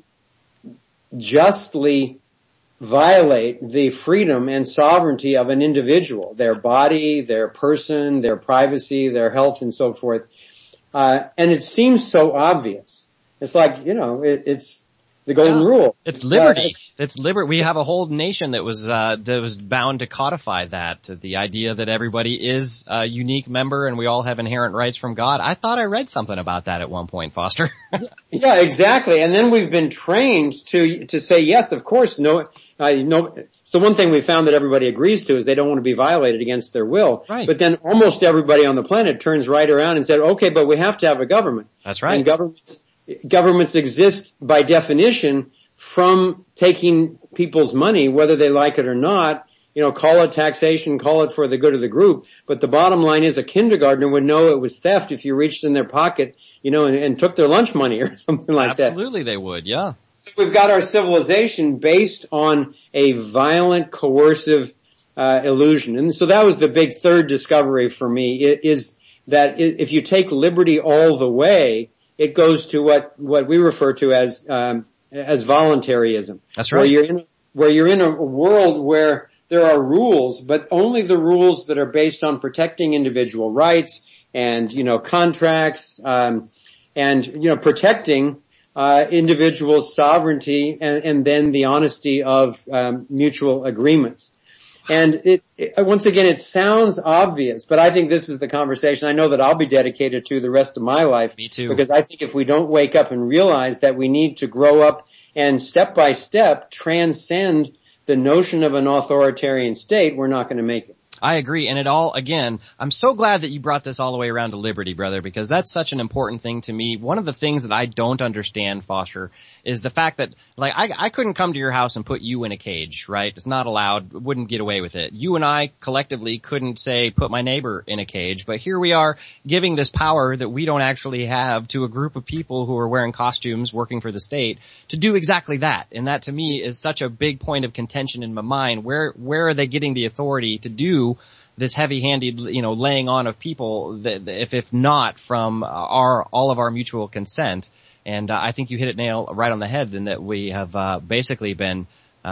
[SPEAKER 11] justly violate the freedom and sovereignty of an individual, their body, their person, their privacy, their health, and so forth. And it seems so obvious. It's like, it's the golden rule.
[SPEAKER 4] It's liberty. It's liberty. We have a whole nation that was bound to codify that. The idea that everybody is a unique member and we all have inherent rights from God. I thought I read something about that at one point, Foster.
[SPEAKER 11] Yeah, exactly. And then we've been trained to say, yes, of course, no. So one thing we found that everybody agrees to is they don't want to be violated against their will.
[SPEAKER 4] Right.
[SPEAKER 11] But then almost everybody on the planet turns right around and said, okay, but we have to have a government.
[SPEAKER 4] That's right.
[SPEAKER 11] And governments exist by definition from taking people's money, whether they like it or not. Call it taxation, call it for the good of the group. But the bottom line is a kindergartner would know it was theft if you reached in their pocket, and took their lunch money or something like that.
[SPEAKER 4] Absolutely they would, yeah.
[SPEAKER 11] So we've got our civilization based on a violent, coercive illusion. And so that was the big third discovery for me, is that if you take liberty all the way, it goes to what we refer to as voluntarism.
[SPEAKER 4] That's right.
[SPEAKER 11] Where you're in a world where there are rules, but only the rules that are based on protecting individual rights and, contracts, and, protecting individual sovereignty and then the honesty of mutual agreements. And once again, it sounds obvious, but I think this is the conversation I know that I'll be dedicated to the rest of my life.
[SPEAKER 4] Me too.
[SPEAKER 11] Because I think if we don't wake up and realize that we need to grow up and step by step transcend the notion of an authoritarian state, we're not going to make it.
[SPEAKER 4] I agree. And again, I'm so glad that you brought this all the way around to liberty, brother, because that's such an important thing to me. One of the things that I don't understand, Foster, is the fact that, I couldn't come to your house and put you in a cage, right? It's not allowed. Wouldn't get away with it. You and I collectively couldn't say, put my neighbor in a cage, but here we are giving this power that we don't actually have to a group of people who are wearing costumes working for the state to do exactly that. And that to me is such a big point of contention in my mind. Where are they getting the authority to do this heavy-handed, laying on of people that, if not from all of our mutual consent? And I think you hit it nail right on the head in that we have basically been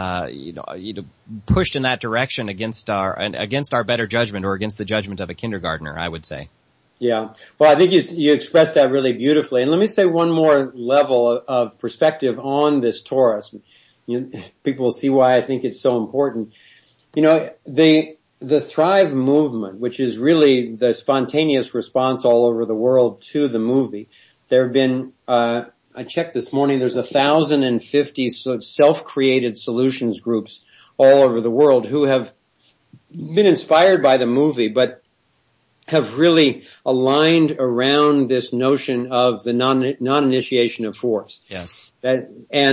[SPEAKER 4] pushed in that direction against our better judgment or against the judgment of a kindergartner, I would say.
[SPEAKER 11] Yeah. Well, I think you expressed that really beautifully. And let me say one more level of perspective on this torus. People will see why I think it's so important. The Thrive movement, which is really the spontaneous response all over the world to the movie. There have been, I checked this morning, there's 1,050 self-created solutions groups all over the world who have been inspired by the movie, but have really aligned around this notion of the non-initiation of force.
[SPEAKER 4] Yes.
[SPEAKER 11] And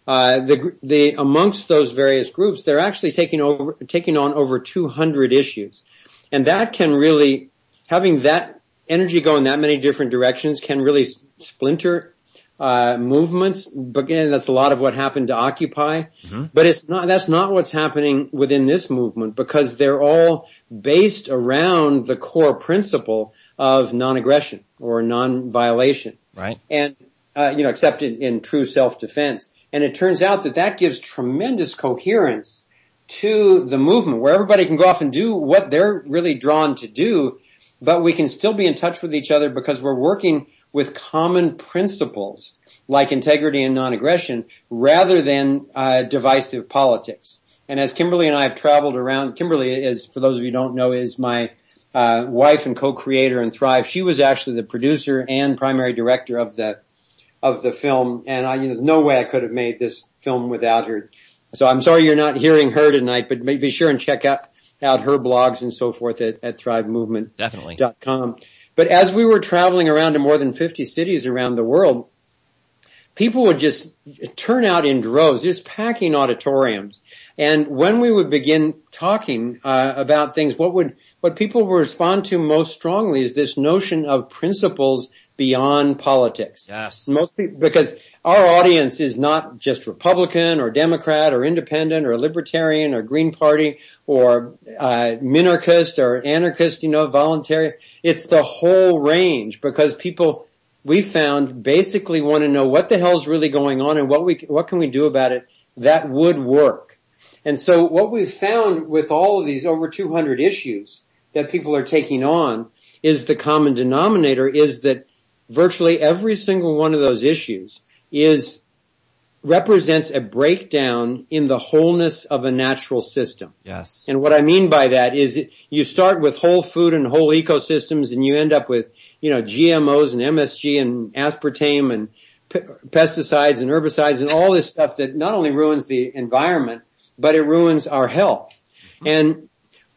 [SPEAKER 11] amongst those various groups, they're actually taking on over 200 issues. And that can really, having that energy go in that many different directions can really splinter movements. But again, that's a lot of what happened to Occupy. Mm-hmm. But that's not what's happening within this movement, because they're all based around the core principle of non-aggression or non-violation.
[SPEAKER 4] Right.
[SPEAKER 11] And, except in true self-defense. And it turns out that gives tremendous coherence to the movement, where everybody can go off and do what they're really drawn to do, but we can still be in touch with each other because we're working with common principles like integrity and non-aggression rather than divisive politics. And as Kimberly and I have traveled around, Kimberly is, for those of you who don't know, is my wife and co-creator in Thrive. She was actually the producer and primary director of the film, and no way I could have made this film without her. So I'm sorry you're not hearing her tonight, but be sure and check out her blogs and so forth at thrivemovement.com. But as we were traveling around to more than 50 cities around the world, people would just turn out in droves, just packing auditoriums. And when we would begin talking about things, what people would respond to most strongly is this notion of principles beyond politics.
[SPEAKER 4] Yes.
[SPEAKER 11] Because our audience is not just Republican or Democrat or Independent or Libertarian or Green Party or minarchist or anarchist, voluntary. It's the whole range, because people, we found, basically want to know what the hell's really going on and what can we do about it that would work. And so what we've found with all of these over 200 issues that people are taking on is the common denominator is that virtually every single one of those issues represents a breakdown in the wholeness of a natural system.
[SPEAKER 4] Yes.
[SPEAKER 11] And what I mean by that is you start with whole food and whole ecosystems, and you end up with, GMOs and MSG and aspartame and pesticides and herbicides and all this stuff that not only ruins the environment, but it ruins our health. Mm-hmm. And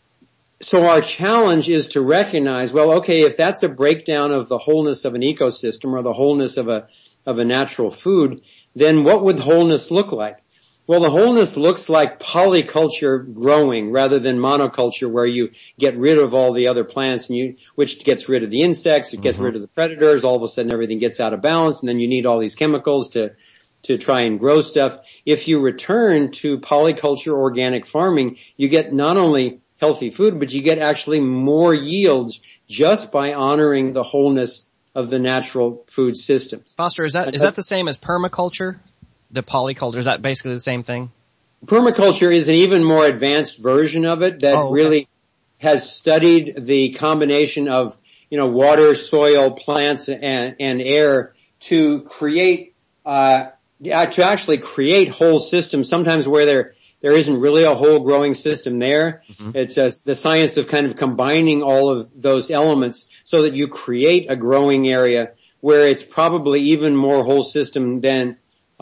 [SPEAKER 11] so our challenge is to recognize, well, okay, if that's a breakdown of the wholeness of an ecosystem or the wholeness of a natural food, then what would wholeness look like? Well, the wholeness looks like polyculture growing rather than monoculture, where you get rid of all the other plants which gets rid of the insects, it gets rid of the predators, all of a sudden everything gets out of balance, and then you need all these chemicals to try and grow stuff. If you return to polyculture organic farming, you get not only healthy food, but you get actually more yields just by honoring the wholeness of the natural food systems.
[SPEAKER 4] Foster, is that the same as permaculture? The polyculture, is that basically the same thing?
[SPEAKER 11] Permaculture is an even more advanced version of it that really has studied the combination of, water, soil, plants, and air to create, to actually create whole systems, sometimes where there isn't really a whole growing system there. Mm-hmm. It's the science of kind of combining all of those elements so that you create a growing area where it's probably even more whole system than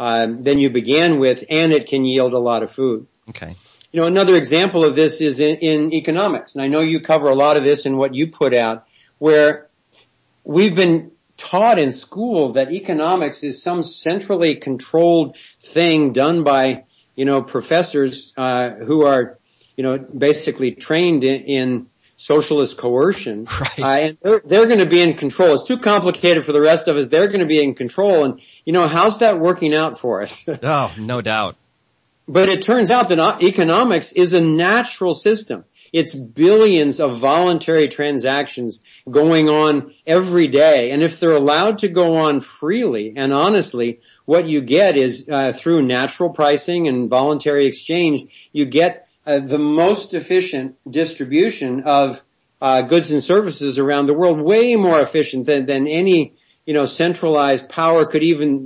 [SPEAKER 11] you began with, and it can yield a lot of food.
[SPEAKER 4] Okay.
[SPEAKER 11] Another example of this is in economics, and I know you cover a lot of this in what you put out, where we've been taught in school that economics is some centrally controlled thing done by professors who are, basically trained in socialist coercion.
[SPEAKER 4] Right.
[SPEAKER 11] And they're going to be in control. It's too complicated for the rest of us. They're going to be in control. And, how's that working out for us?
[SPEAKER 4] Oh, no doubt.
[SPEAKER 11] But it turns out that economics is a natural system. It's billions of voluntary transactions going on every day. And if they're allowed to go on freely and honestly, what you get is, through natural pricing and voluntary exchange, you get the most efficient distribution of goods and services around the world, way more efficient than any centralized power could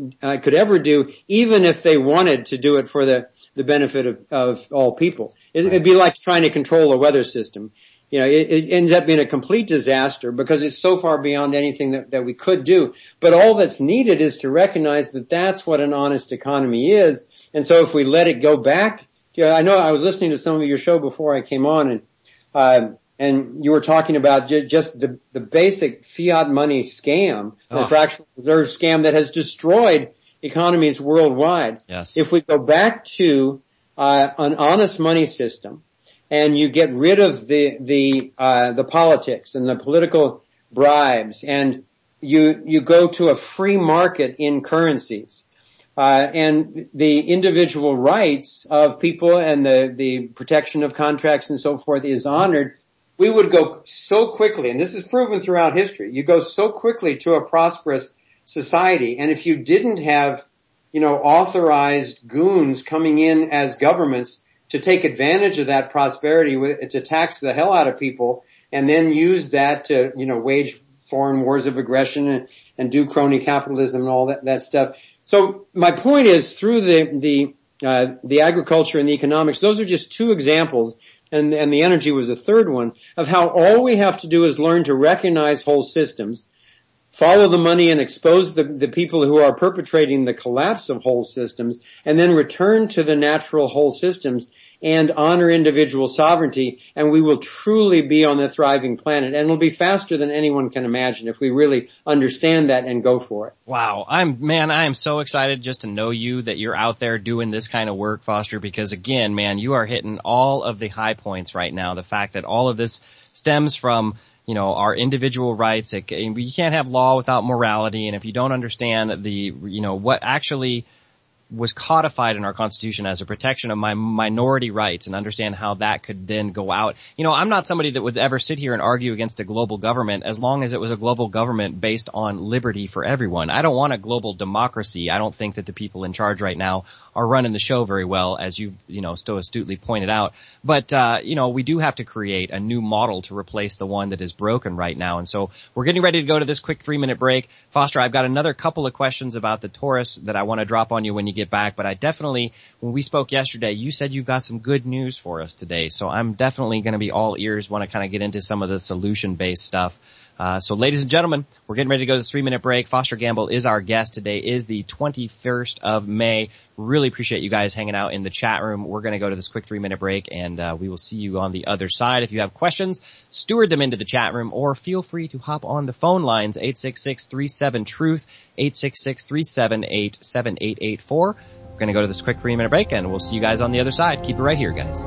[SPEAKER 11] ever do, even if they wanted to do it for the benefit of all people. It'd be like trying to control a weather system. It ends up being a complete disaster because it's so far beyond anything that we could do. But all that's needed is to recognize that that's what an honest economy is. And so if we let it go back, I know I was listening to some of your show before I came on, and you were talking about just the basic fiat money scam, the fractional reserve scam that has destroyed economies worldwide.
[SPEAKER 4] Yes.
[SPEAKER 11] If we go back to an honest money system, and you get rid of the politics and the political bribes, and you go to a free market in currencies, and the individual rights of people and the protection of contracts and so forth is honored, we would go so quickly, and this is proven throughout history, you go so quickly to a prosperous society. And if you didn't have, authorized goons coming in as governments to take advantage of that prosperity, to tax the hell out of people, and then use that to, wage foreign wars of aggression and do crony capitalism and all that stuff. So my point is, through the agriculture and the economics, those are just two examples, and the energy was a third one, of how all we have to do is learn to recognize whole systems, follow the money and expose the people who are perpetrating the collapse of whole systems, and then return to the natural whole systems and honor individual sovereignty, and we will truly be on the thriving planet. And it'll be faster than anyone can imagine if we really understand that and go for it.
[SPEAKER 4] Wow. I am so excited just to know you, that you're out there doing this kind of work, Foster, because again, man, you are hitting all of the high points right now. The fact that all of this stems from, our individual rights. You can't have law without morality. And if you don't understand what actually was codified in our Constitution as a protection of my minority rights, and understand how that could then go out. I'm not somebody that would ever sit here and argue against a global government as long as it was a global government based on liberty for everyone. I don't want a global democracy. I don't think that the people in charge right now are running the show very well, as you so astutely pointed out. But, we do have to create a new model to replace the one that is broken right now. And so we're getting ready to go to this quick 3-minute break. Foster, I've got another couple of questions about the Taurus that I want to drop on you when you get back. But I definitely, when we spoke yesterday, you said you've got some good news for us today. So I'm definitely going to be all ears, want to kind of get into some of the solution-based stuff. So ladies and gentlemen, we're getting ready to go to this 3-minute break. Foster Gamble is our guest. Today is the 21st of May. Really appreciate you guys hanging out in the chat room. We're going to go to this quick 3-minute break, and we will see you on the other side. If you have questions, steward them into the chat room, or feel free to hop on the phone lines, 866-37-TRUTH, 866-378-7884. We're going to go to this quick 3-minute break, and we'll see you guys on the other side. Keep it right here, guys.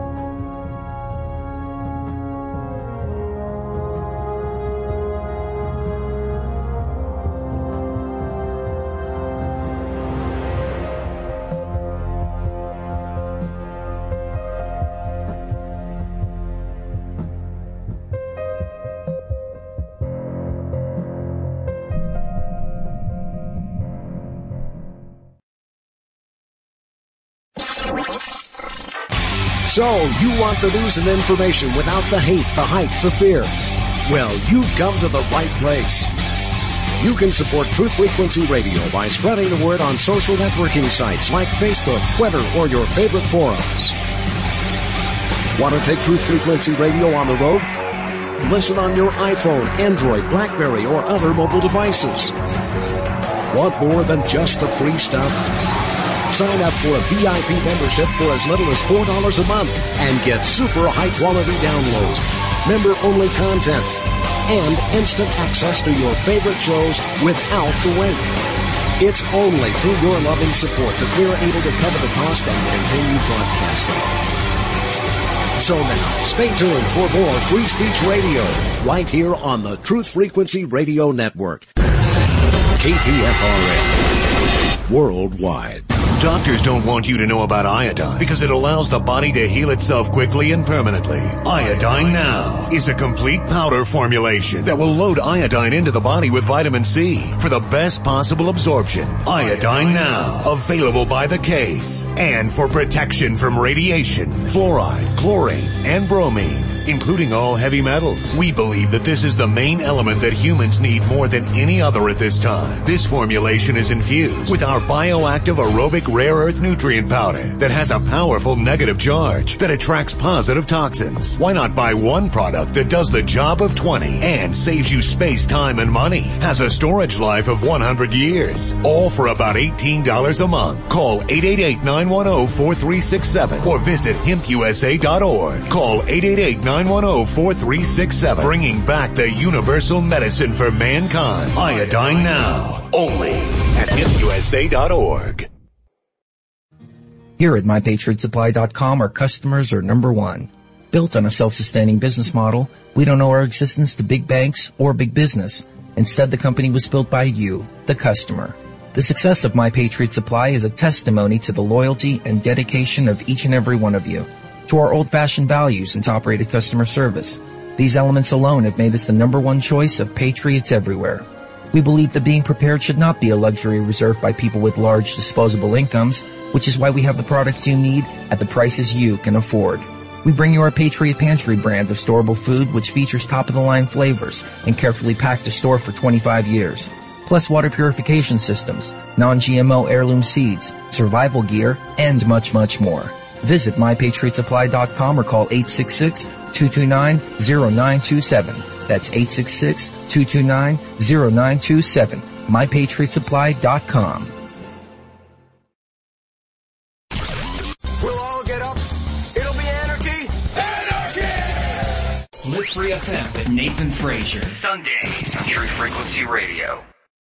[SPEAKER 12] So, you want the news and information without the hate, the hype, the fear? Well, you've come to the right place. You can support Truth Frequency Radio by spreading the word on social networking sites like Facebook, Twitter, or your favorite forums. Want to take Truth Frequency Radio on the road? Listen on your iPhone, Android, BlackBerry, or other mobile devices. Want more than just the free stuff? Sign up for a VIP membership for as little as $4 a month and get super high-quality downloads, member-only content, and instant access to your favorite shows without the wait. It's only through your loving support that we're able to cover the cost and continue broadcasting. So now, stay tuned for more Free Speech Radio right here on the Truth Frequency Radio Network. KTFRN. Worldwide.
[SPEAKER 2] Doctors don't want you to know about iodine because it allows the body to heal itself quickly and permanently. Iodine Now is a complete powder formulation that will load iodine into the body with vitamin C for the best possible absorption. Iodine Now, available by the case and for protection from radiation, fluoride, chlorine, and bromine, including all heavy metals. We believe that this is the main element that humans need more than any other at this time. This formulation is infused with our bioactive aerobic rare earth nutrient powder that has a powerful negative charge that attracts positive toxins. Why not buy one product that does the job of 20 and saves you space, time, and money? Has a storage life of 100 years. All for about $18 a month. Call 888-910-4367 or visit hempusa.org. Call 888-910-4367 910-4367. Bringing back the universal medicine for mankind. Iodine Now. Only at HempUSA.org.
[SPEAKER 5] Here at MyPatriotSupply.com, our customers are number one. Built on a self-sustaining business model, we don't owe our existence to big banks or big business. Instead, the company was built by you, the customer. The success of My Patriot Supply is a testimony to the loyalty and dedication of each and every one of you, to our old-fashioned values and top-rated customer service. These elements alone have made us the number one choice of patriots everywhere. We believe that being prepared should not be a luxury reserved by people with large disposable incomes, which is why we have the products you need at the prices you can afford. We bring you our Patriot Pantry brand of storable food, which features top-of-the-line flavors and carefully packed to store for 25 years. Plus water purification systems, non-GMO heirloom seeds, survival gear, and much, much more. Visit MyPatriotSupply.com or call 866-229-0927. That's 866-229-0927. MyPatriotSupply.com.
[SPEAKER 3] We'll all get up. It'll be anarchy. Anarchy!
[SPEAKER 8] Live Free FM with Nathan Frazier. Sundays on Truth Frequency Radio.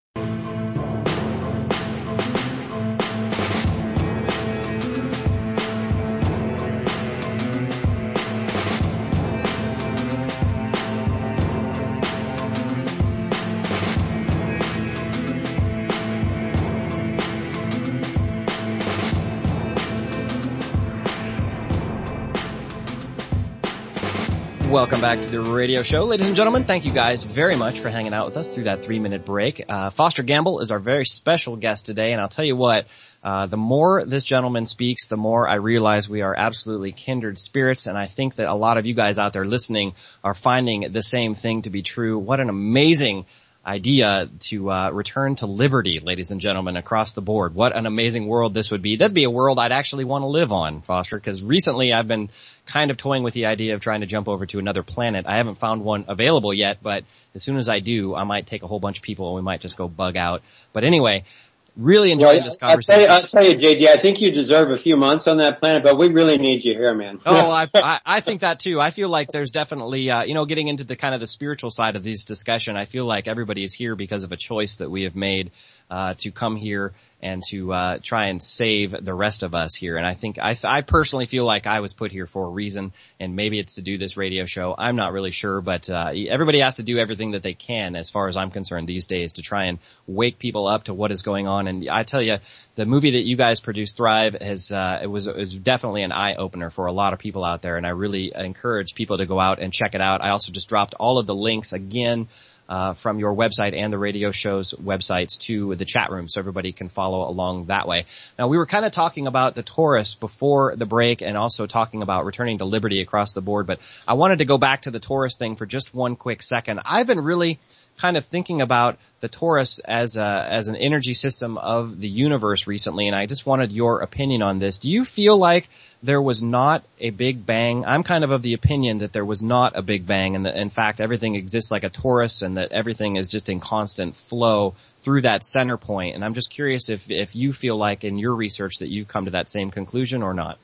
[SPEAKER 4] Welcome back to the radio show. Ladies and gentlemen, thank you guys very much for hanging out with us through that 3-minute break. Foster Gamble is our very special guest today, and I'll tell you what, the more this gentleman speaks, the more I realize we are absolutely kindred spirits, and I think that a lot of you guys out there listening are finding the same thing to be true. What an amazing idea to return to liberty, ladies and gentlemen, across the board. What an amazing world this would be. That'd be a world I'd actually want to live on, Foster, because recently I've been kind of toying with the idea of trying to jump over to another planet. I haven't found one available yet, but as soon as I do, I might take a whole bunch of people and we might just go bug out. But anyway, really enjoying this conversation.
[SPEAKER 11] I'll tell you, JD, I think you deserve a few months on that planet, but we really need you here, man.
[SPEAKER 4] Oh, I think that too. I feel like there's definitely, getting into the kind of the spiritual side of this discussion, I feel like everybody is here because of a choice that we have made, to come here and to try and save the rest of us here. And I think I personally feel like I was put here for a reason, and maybe it's to do this radio show. I'm not really sure, but everybody has to do everything that they can, as far as I'm concerned these days, to try and wake people up to what is going on. And I tell you, the movie that you guys produced, Thrive, it was definitely an eye opener for a lot of people out there, and I really encourage people to go out and check it out. I also just dropped all of the links again from your website and the radio show's websites to the chat room so everybody can follow along that way. Now, we were kind of talking about the Taurus before the break and also talking about returning to liberty across the board, but I wanted to go back to the Taurus thing for just one quick second. I've been really kind of thinking about the Taurus as an energy system of the universe recently, and I just wanted your opinion on this. Do you feel like there was not a big bang? I'm kind of the opinion that there was not a big bang, and that in fact everything exists like a torus, and that everything is just in constant flow through that center point. And I'm just curious if you feel like in your research that you've come to that same conclusion or not.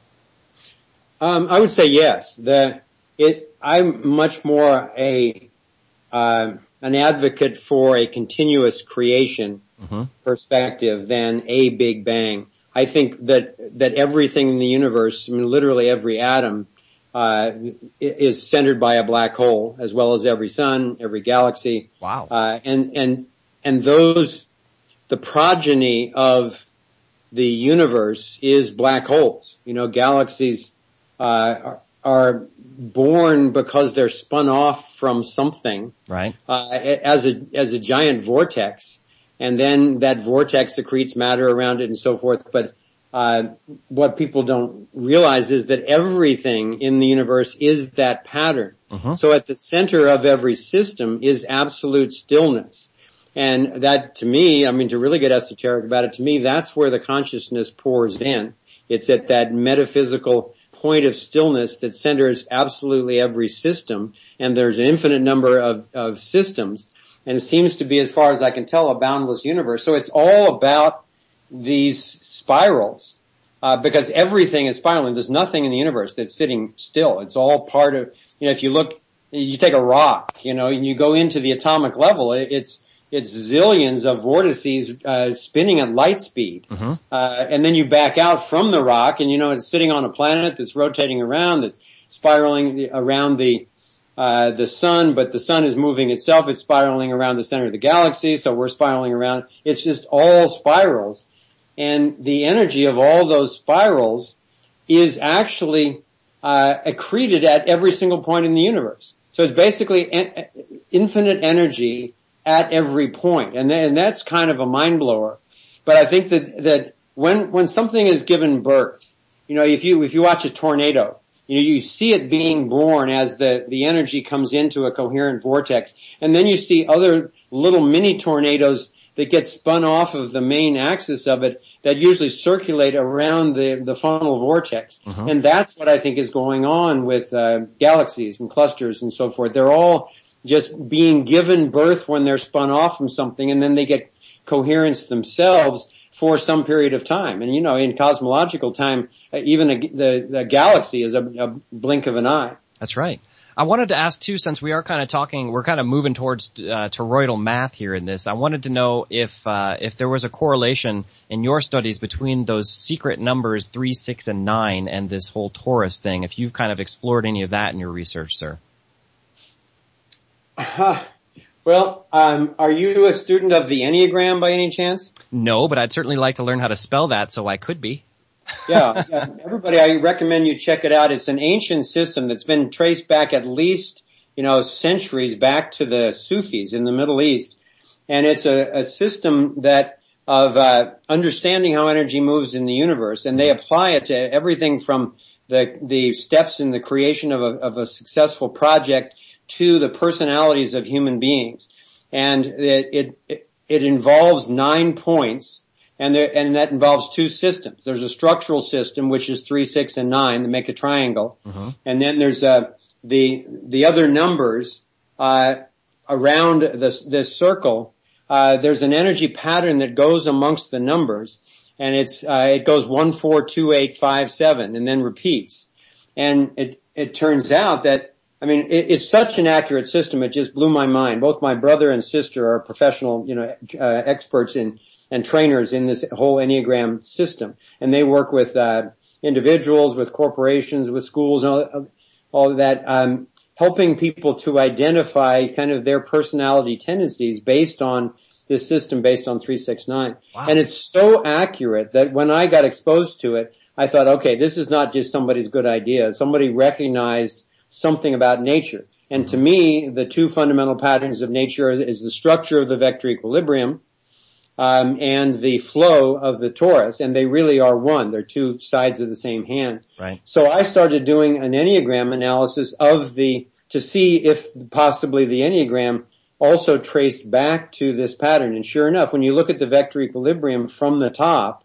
[SPEAKER 11] I would say yes. I'm much more an advocate for a continuous creation perspective than a big bang. I think that everything in the universe, I mean, literally every atom, is centered by a black hole, as well as every sun, every galaxy.
[SPEAKER 4] Wow.
[SPEAKER 11] And those, the progeny of the universe is black holes. You know, galaxies, are born because they're spun off from something.
[SPEAKER 4] Right.
[SPEAKER 11] As a giant vortex. And then that vortex secretes matter around it and so forth. But what people don't realize is that everything in the universe is that pattern. So at the center of every system is absolute stillness. And that, to me, I mean, to really get esoteric about it, to me, that's where the consciousness pours in. It's at that metaphysical point of stillness that centers absolutely every system. And there's an infinite number of systems. And it seems to be, as far as I can tell, a boundless universe. So it's all about these spirals, because everything is spiraling. There's nothing in the universe that's sitting still. It's all part of, if you take a rock, and you go into the atomic level, it's zillions of vortices, spinning at light speed.
[SPEAKER 4] Mm-hmm.
[SPEAKER 11] And then you back out from the rock and, it's sitting on a planet that's rotating around, that's spiraling around the sun, but the sun is moving itself. It's spiraling around the center of the galaxy. So we're spiraling around. It's just all spirals. And the energy of all those spirals is actually, accreted at every single point in the universe. So it's basically infinite energy at every point. And that's kind of a mind blower. But I think that when something is given birth, if you watch a tornado, you see it being born as the energy comes into a coherent vortex. And then you see other little mini tornadoes that get spun off of the main axis of it that usually circulate around the funnel vortex.
[SPEAKER 4] Mm-hmm.
[SPEAKER 11] And that's what I think is going on with galaxies and clusters and so forth. They're all just being given birth when they're spun off from something, and then they get coherence themselves for some period of time. And in cosmological time, even the galaxy is a blink of an eye.
[SPEAKER 4] That's right. I wanted to ask too, since we are kind of talking, we're kind of moving towards toroidal math here in this. I wanted to know if there was a correlation in your studies between those secret numbers 3, 6, and 9 and this whole torus thing. If you've kind of explored any of that in your research, sir.
[SPEAKER 11] Well, are you a student of the Enneagram by any chance?
[SPEAKER 4] No, but I'd certainly like to learn how to spell that, so I could be.
[SPEAKER 11] Yeah. Everybody, I recommend you check it out. It's an ancient system that's been traced back at least, centuries back to the Sufis in the Middle East. And it's a system that of understanding how energy moves in the universe. And they apply it to everything from the steps in the creation of a successful project to the personalities of human beings. And it involves 9 points. And that involves 2 systems. There's a structural system, which is 3, 6, and 9 that make a triangle.
[SPEAKER 4] Mm-hmm.
[SPEAKER 11] And then there's the other numbers around this circle. There's an energy pattern that goes amongst the numbers, and it goes 1, 4, 2, 8, 5, 7, and then repeats. And it turns out that, it's such an accurate system. It just blew my mind. Both my brother and sister are professional, experts and trainers in this whole Enneagram system. And they work with individuals, with corporations, with schools, all of that, helping people to identify kind of their personality tendencies based on this system based on 3, 6, 9.
[SPEAKER 4] Wow.
[SPEAKER 11] And it's so accurate that when I got exposed to it, I thought, okay, this is not just somebody's good idea. Somebody recognized something about nature. And to me, the 2 fundamental patterns of nature is the structure of the vector equilibrium, and the flow of the torus, and they really are one. They're 2 sides of the same hand.
[SPEAKER 4] Right.
[SPEAKER 11] So I started doing an Enneagram analysis to see if possibly the Enneagram also traced back to this pattern. And sure enough, when you look at the vector equilibrium from the top,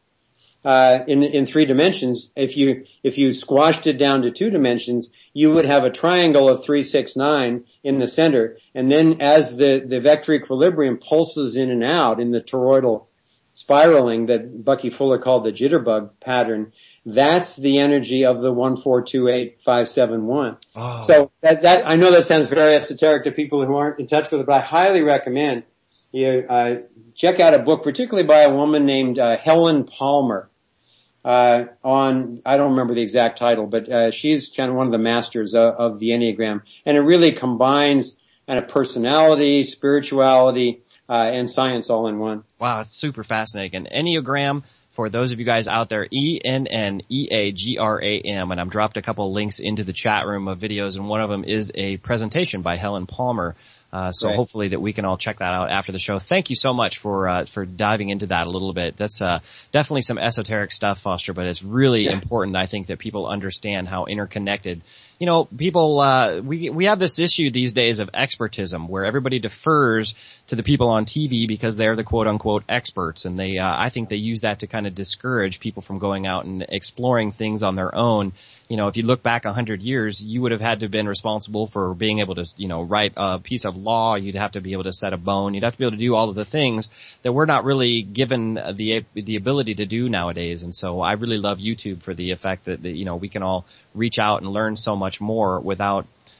[SPEAKER 11] in 3 dimensions, if you squashed it down to 2 dimensions, you would have a triangle of 3, 6, 9 in the center. And then as the vector equilibrium pulses in and out in the toroidal spiraling that Bucky Fuller called the jitterbug pattern, that's the energy of the 1, 4, 2, 8, 5, 7, 1.
[SPEAKER 4] Oh.
[SPEAKER 11] So that I know that sounds very esoteric to people who aren't in touch with it, but I highly recommend you check out a book, particularly by a woman named Helen Palmer. I don't remember the exact title, but she's kind of one of the masters of the Enneagram, and it really combines kind of personality, spirituality, and science all in one.
[SPEAKER 4] Wow, it's super fascinating. And Enneagram, for those of you guys out there, ENNEAGRAM, and I've dropped a couple of links into the chat room of videos, and one of them is a presentation by Helen Palmer. So
[SPEAKER 11] Right.
[SPEAKER 4] Hopefully that we can all check that out after the show. Thank you so much for diving into that a little bit. That's, definitely some esoteric stuff, Foster, but it's really important, I think, that people understand how interconnected. People, we have this issue these days of expertism where everybody defers to the people on TV because they're the quote unquote experts. And I think they use that to kind of discourage people from going out and exploring things on their own. If you look back 100 years, you would have had to have been responsible for being able to, write a piece of law. You'd have to be able to set a bone. You'd have to be able to do all of the things that we're not really given the ability to do nowadays. And so I really love YouTube for the effect that we can all reach out and learn so much more without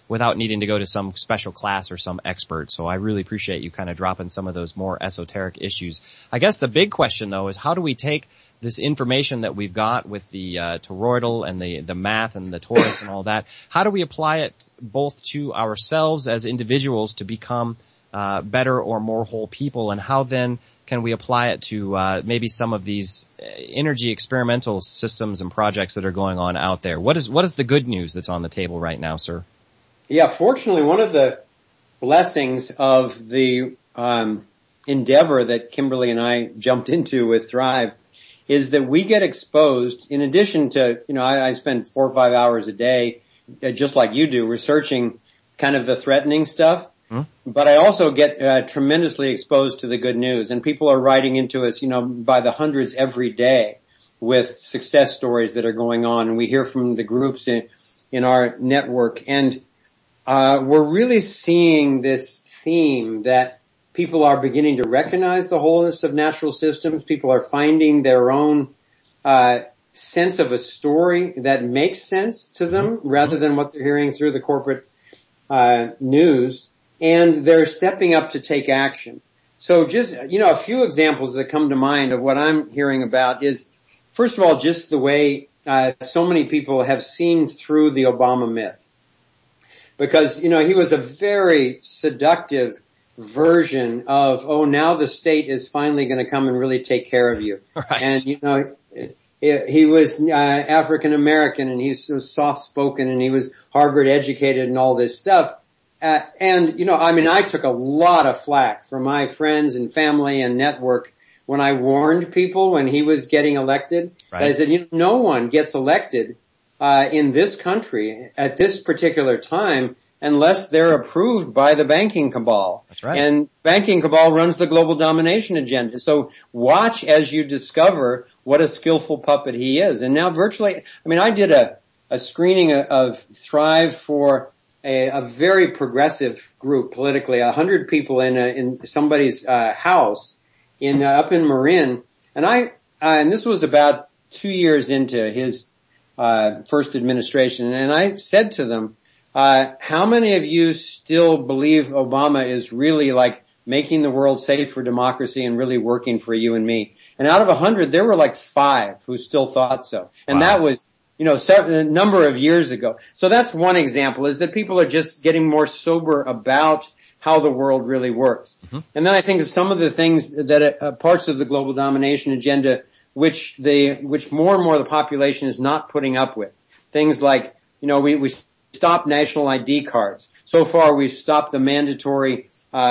[SPEAKER 4] without needing to go to some special class or some expert. So I really appreciate you kind of dropping some of those more esoteric issues. I guess the big question though is how do we take this information that we've got with the toroidal and the math and the torus and all that, how do we apply it both to ourselves as individuals to become better or more whole people, and how then can we apply it to maybe some of these energy experimental systems and projects that are going on out there? What is the good news that's on the table right now, sir?
[SPEAKER 11] Yeah, fortunately, one of the blessings of the endeavor that Kimberly and I jumped into with Thrive is that we get exposed, in addition to, I spend 4 or 5 hours a day, just like you do, researching kind of the threatening stuff. But I also get tremendously exposed to the good news, and people are writing into us, by the hundreds every day with success stories that are going on. And we hear from the groups in our network, and we're really seeing this theme that people are beginning to recognize the wholeness of natural systems. People are finding their own sense of a story that makes sense to them rather than what they're hearing through the corporate news. And they're stepping up to take action. So just, a few examples that come to mind of what I'm hearing about is, first of all, just the way so many people have seen through the Obama myth. Because, he was a very seductive version of, now the state is finally going to come and really take care of you.
[SPEAKER 4] Right.
[SPEAKER 11] And, he was African American, and he's so soft-spoken, and he was Harvard educated and all this stuff. I took a lot of flack from my friends and family and network when I warned people when he was getting elected. Right. I said, no one gets elected in this country at this particular time unless they're approved by the banking cabal.
[SPEAKER 4] That's right.
[SPEAKER 11] And banking cabal runs the global domination agenda. So watch as you discover what a skillful puppet he is. And now virtually, I did a screening of Thrive for a very progressive group politically, 100 people in somebody's house up in Marin, and this was about 2 years into his first administration, and I said to them, how many of you still believe Obama is really like making the world safe for democracy and really working for you and me? And out of 100, there were like 5 who still thought so, and That was a number of years ago. So that's one example, is that people are just getting more sober about how the world really works. Mm-hmm. And then I think of some of the things that parts of the global domination agenda which more and more the population is not putting up with. Things like, we stopped national ID cards. So far we've stopped the mandatory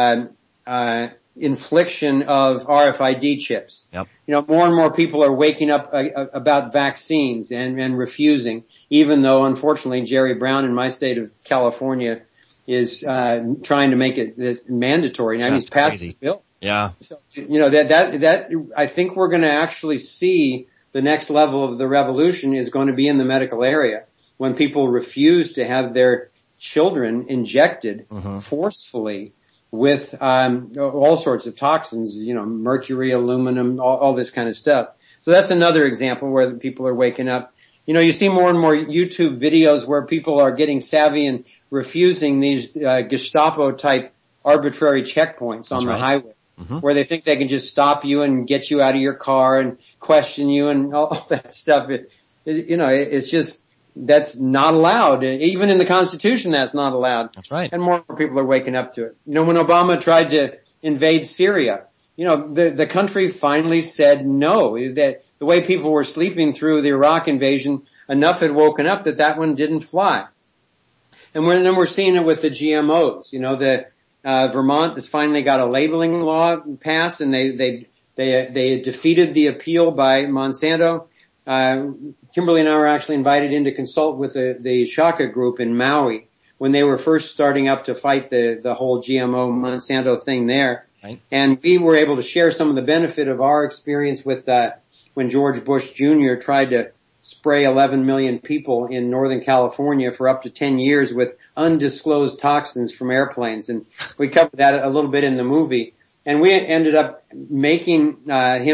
[SPEAKER 11] infliction of RFID chips.
[SPEAKER 4] Yep.
[SPEAKER 11] More and more people are waking up about vaccines and refusing, even though unfortunately Jerry Brown in my state of California is trying to make it mandatory. Now he's passed this bill.
[SPEAKER 4] Yeah.
[SPEAKER 11] So, that I think we're going to actually see the next level of the revolution is going to be in the medical area, when people refuse to have their children injected forcefully with all sorts of toxins, mercury, aluminum, all this kind of stuff. So that's another example where people are waking up. You see more and more YouTube videos where people are getting savvy and refusing these Gestapo-type arbitrary checkpoints on the highway, where they think they can just stop you and get you out of your car and question you and all that stuff. It's just, that's not allowed. Even in the Constitution, that's not allowed.
[SPEAKER 4] That's right.
[SPEAKER 11] And more people are waking up to it. When Obama tried to invade Syria, the country finally said no. That the way people were sleeping through the Iraq invasion, enough had woken up that one didn't fly. And then we're seeing it with the GMOs. Vermont has finally got a labeling law passed, and they defeated the appeal by Monsanto. Kimberly and I were actually invited in to consult with the Shaka group in Maui when they were first starting up to fight the whole GMO Monsanto thing there.
[SPEAKER 4] Right.
[SPEAKER 11] And we were able to share some of the benefit of our experience with when George Bush Jr. tried to spray 11 million people in Northern California for up to 10 years with undisclosed toxins from airplanes. And we covered that a little bit in the movie. And we ended up making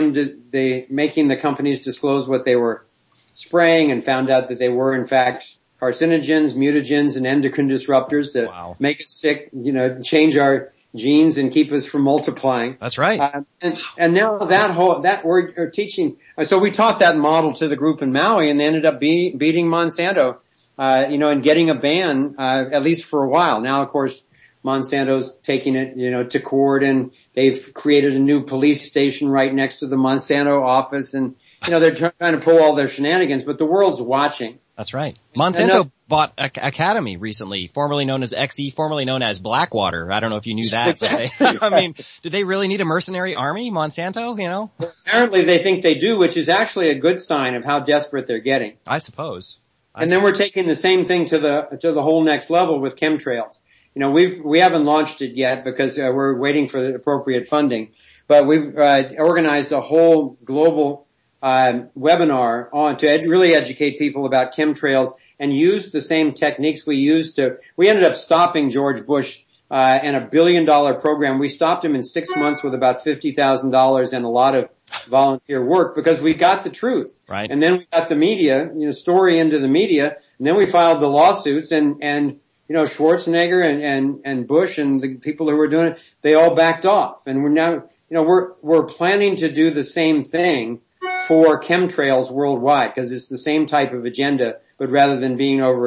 [SPEAKER 11] making the companies disclose what they were spraying, and found out that they were in fact carcinogens, mutagens, and endocrine disruptors to make us sick, change our genes and keep us from multiplying.
[SPEAKER 4] That's right.
[SPEAKER 11] And now that we're teaching, so we taught that model to the group in Maui and they ended up beating Monsanto, and getting a ban, at least for a while. Now, of course, Monsanto's taking it, to court and they've created a new police station right next to the Monsanto office and, they're trying to pull all their shenanigans, but the world's watching.
[SPEAKER 4] That's right. Monsanto bought Academy recently, formerly known as XE, formerly known as Blackwater. I don't know if you knew that. But I mean, do they really need a mercenary army, Monsanto,
[SPEAKER 11] Apparently they think they do, which is actually a good sign of how desperate they're getting.
[SPEAKER 4] I suppose.
[SPEAKER 11] Then we're taking the same thing to the whole next level with chemtrails. We haven't launched it yet because we're waiting for the appropriate funding, but we've organized a whole global webinar on to really educate people about chemtrails and use the same techniques we ended up stopping George Bush and $1 billion program. We stopped him in 6 months with about $50,000 and a lot of volunteer work because we got the truth.
[SPEAKER 4] Right.
[SPEAKER 11] And then we got the media, story into the media, and then we filed the lawsuits and Schwarzenegger and Bush and the people who were doing it, they all backed off. And we're now, we're planning to do the same thing for chemtrails worldwide because it's the same type of agenda, but rather than being over,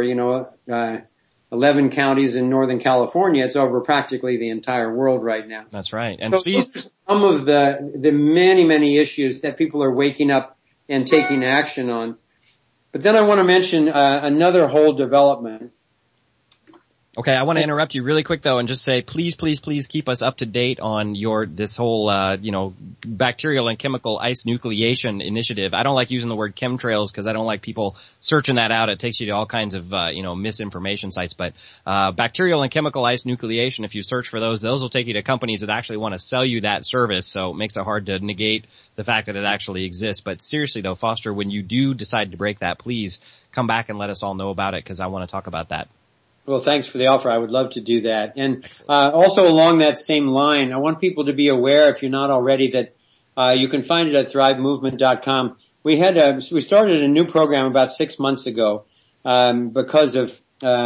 [SPEAKER 11] 11 counties in Northern California, it's over practically the entire world right now.
[SPEAKER 4] That's right. And
[SPEAKER 11] so
[SPEAKER 4] please,
[SPEAKER 11] some of the many, many issues that people are waking up and taking action on. But then I want to mention another whole development.
[SPEAKER 4] Okay, I want to interrupt you really quick though and just say please keep us up to date on this whole, bacterial and chemical ice nucleation initiative. I don't like using the word chemtrails because I don't like people searching that out. It takes you to all kinds of, misinformation sites. But, bacterial and chemical ice nucleation, if you search for those will take you to companies that actually want to sell you that service. So it makes it hard to negate the fact that it actually exists. But seriously though, Foster, when you do decide to break that, please come back and let us all know about it because I want to talk about that.
[SPEAKER 11] Well, thanks for the offer. I would love to do that. And also along that same line, I want people to be aware, if you're not already, that you can find it at thrivemovement.com. We started a new program about 6 months ago because of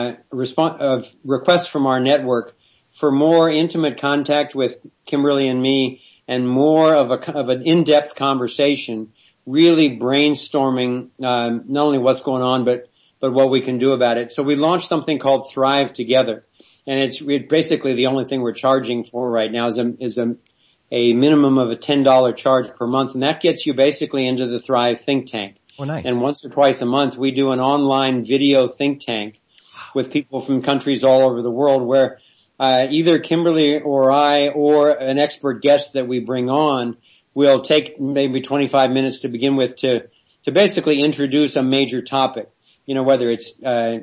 [SPEAKER 11] requests from our network for more intimate contact with Kimberly and me and more of an in-depth conversation, really brainstorming not only what's going on but what we can do about it. So we launched something called Thrive Together. And it's basically the only thing we're charging for right now is a minimum of a $10 charge per month. And that gets you basically into the Thrive think tank.
[SPEAKER 4] Oh, nice.
[SPEAKER 11] And once or twice a month, we do an online video think tank with people from countries all over the world where either Kimberly or I or an expert guest that we bring on will take maybe 25 minutes to begin with to basically introduce a major topic. Whether it's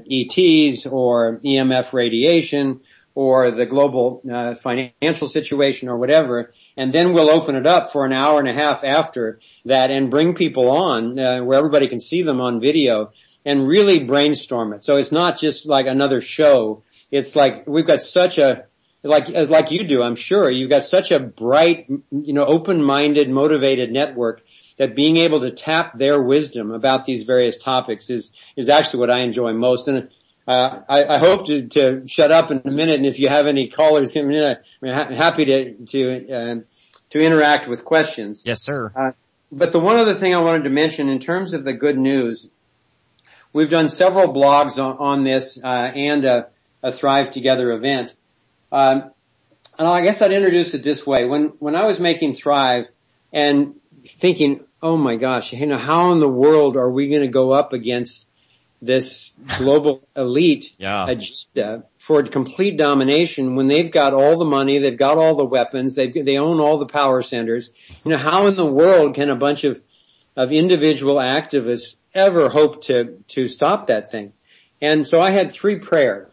[SPEAKER 11] ETs or EMF radiation or the global financial situation or whatever, and then we'll open it up for an hour and a half after that and bring people on where everybody can see them on video and really brainstorm it. So it's not just like another show. It's like we've got such a like you do, I'm sure, you've got such a bright, open-minded, motivated network that being able to tap their wisdom about these various topics is actually what I enjoy most. And I hope to shut up in a minute, and if you have any callers, I'm happy to interact with questions.
[SPEAKER 4] Yes, sir.
[SPEAKER 11] But the one other thing I wanted to mention in terms of the good news, we've done several blogs on this and a Thrive Together event. And I guess I'd introduce it this way. When I was making Thrive and thinking, oh my gosh, how in the world are we going to go up against this global elite agenda for complete domination when they've got all the money, they've got all the weapons, they own all the power centers? How in the world can a bunch of individual activists ever hope to stop that thing? And so I had 3 prayers.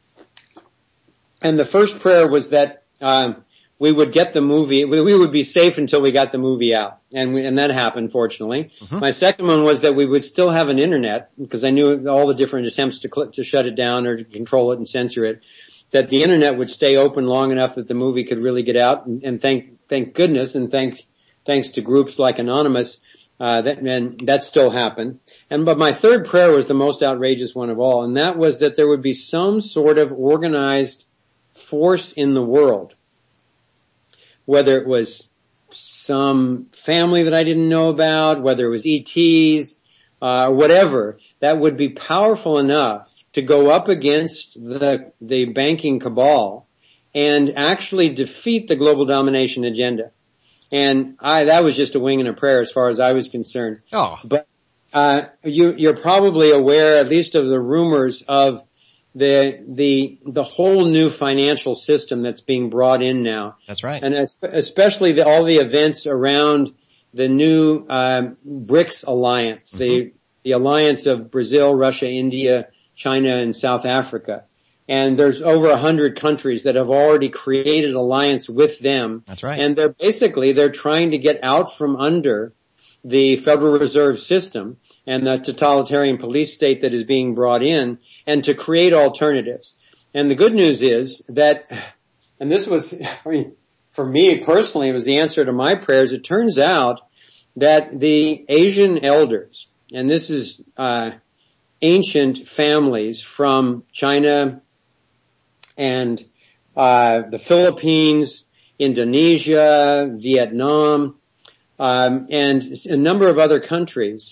[SPEAKER 11] And the first prayer was that we would get the movie, we would be safe until we got the movie out. And that happened, fortunately. Mm-hmm. My second one was that we would still have an internet, because I knew all the different attempts to shut it down or to control it and censor it, that the internet would stay open long enough that the movie could really get out. And thank goodness, and thanks to groups like Anonymous, And that still happened. But my third prayer was the most outrageous one of all, and that was that there would be some sort of organized force in the world, whether it was some family that I didn't know about, whether it was ETs, whatever, that would be powerful enough to go up against the banking cabal and actually defeat the global domination agenda. And that was just a wing and a prayer as far as I was concerned.
[SPEAKER 4] Oh.
[SPEAKER 11] But, you're probably aware, at least of the rumors of the whole new financial system that's being brought in now.
[SPEAKER 4] That's right.
[SPEAKER 11] And especially all the events around the new, BRICS alliance, the alliance of Brazil, Russia, India, China, and South Africa. And there's over 100 countries that have already created alliance with them.
[SPEAKER 4] That's right.
[SPEAKER 11] And they're trying to get out from under the Federal Reserve System and the totalitarian police state that is being brought in, and to create alternatives. And the good news is that, and this was, for me personally, it was the answer to my prayers. It turns out that the Asian elders, and this is ancient families from China and the Philippines, Indonesia, Vietnam, and a number of other countries,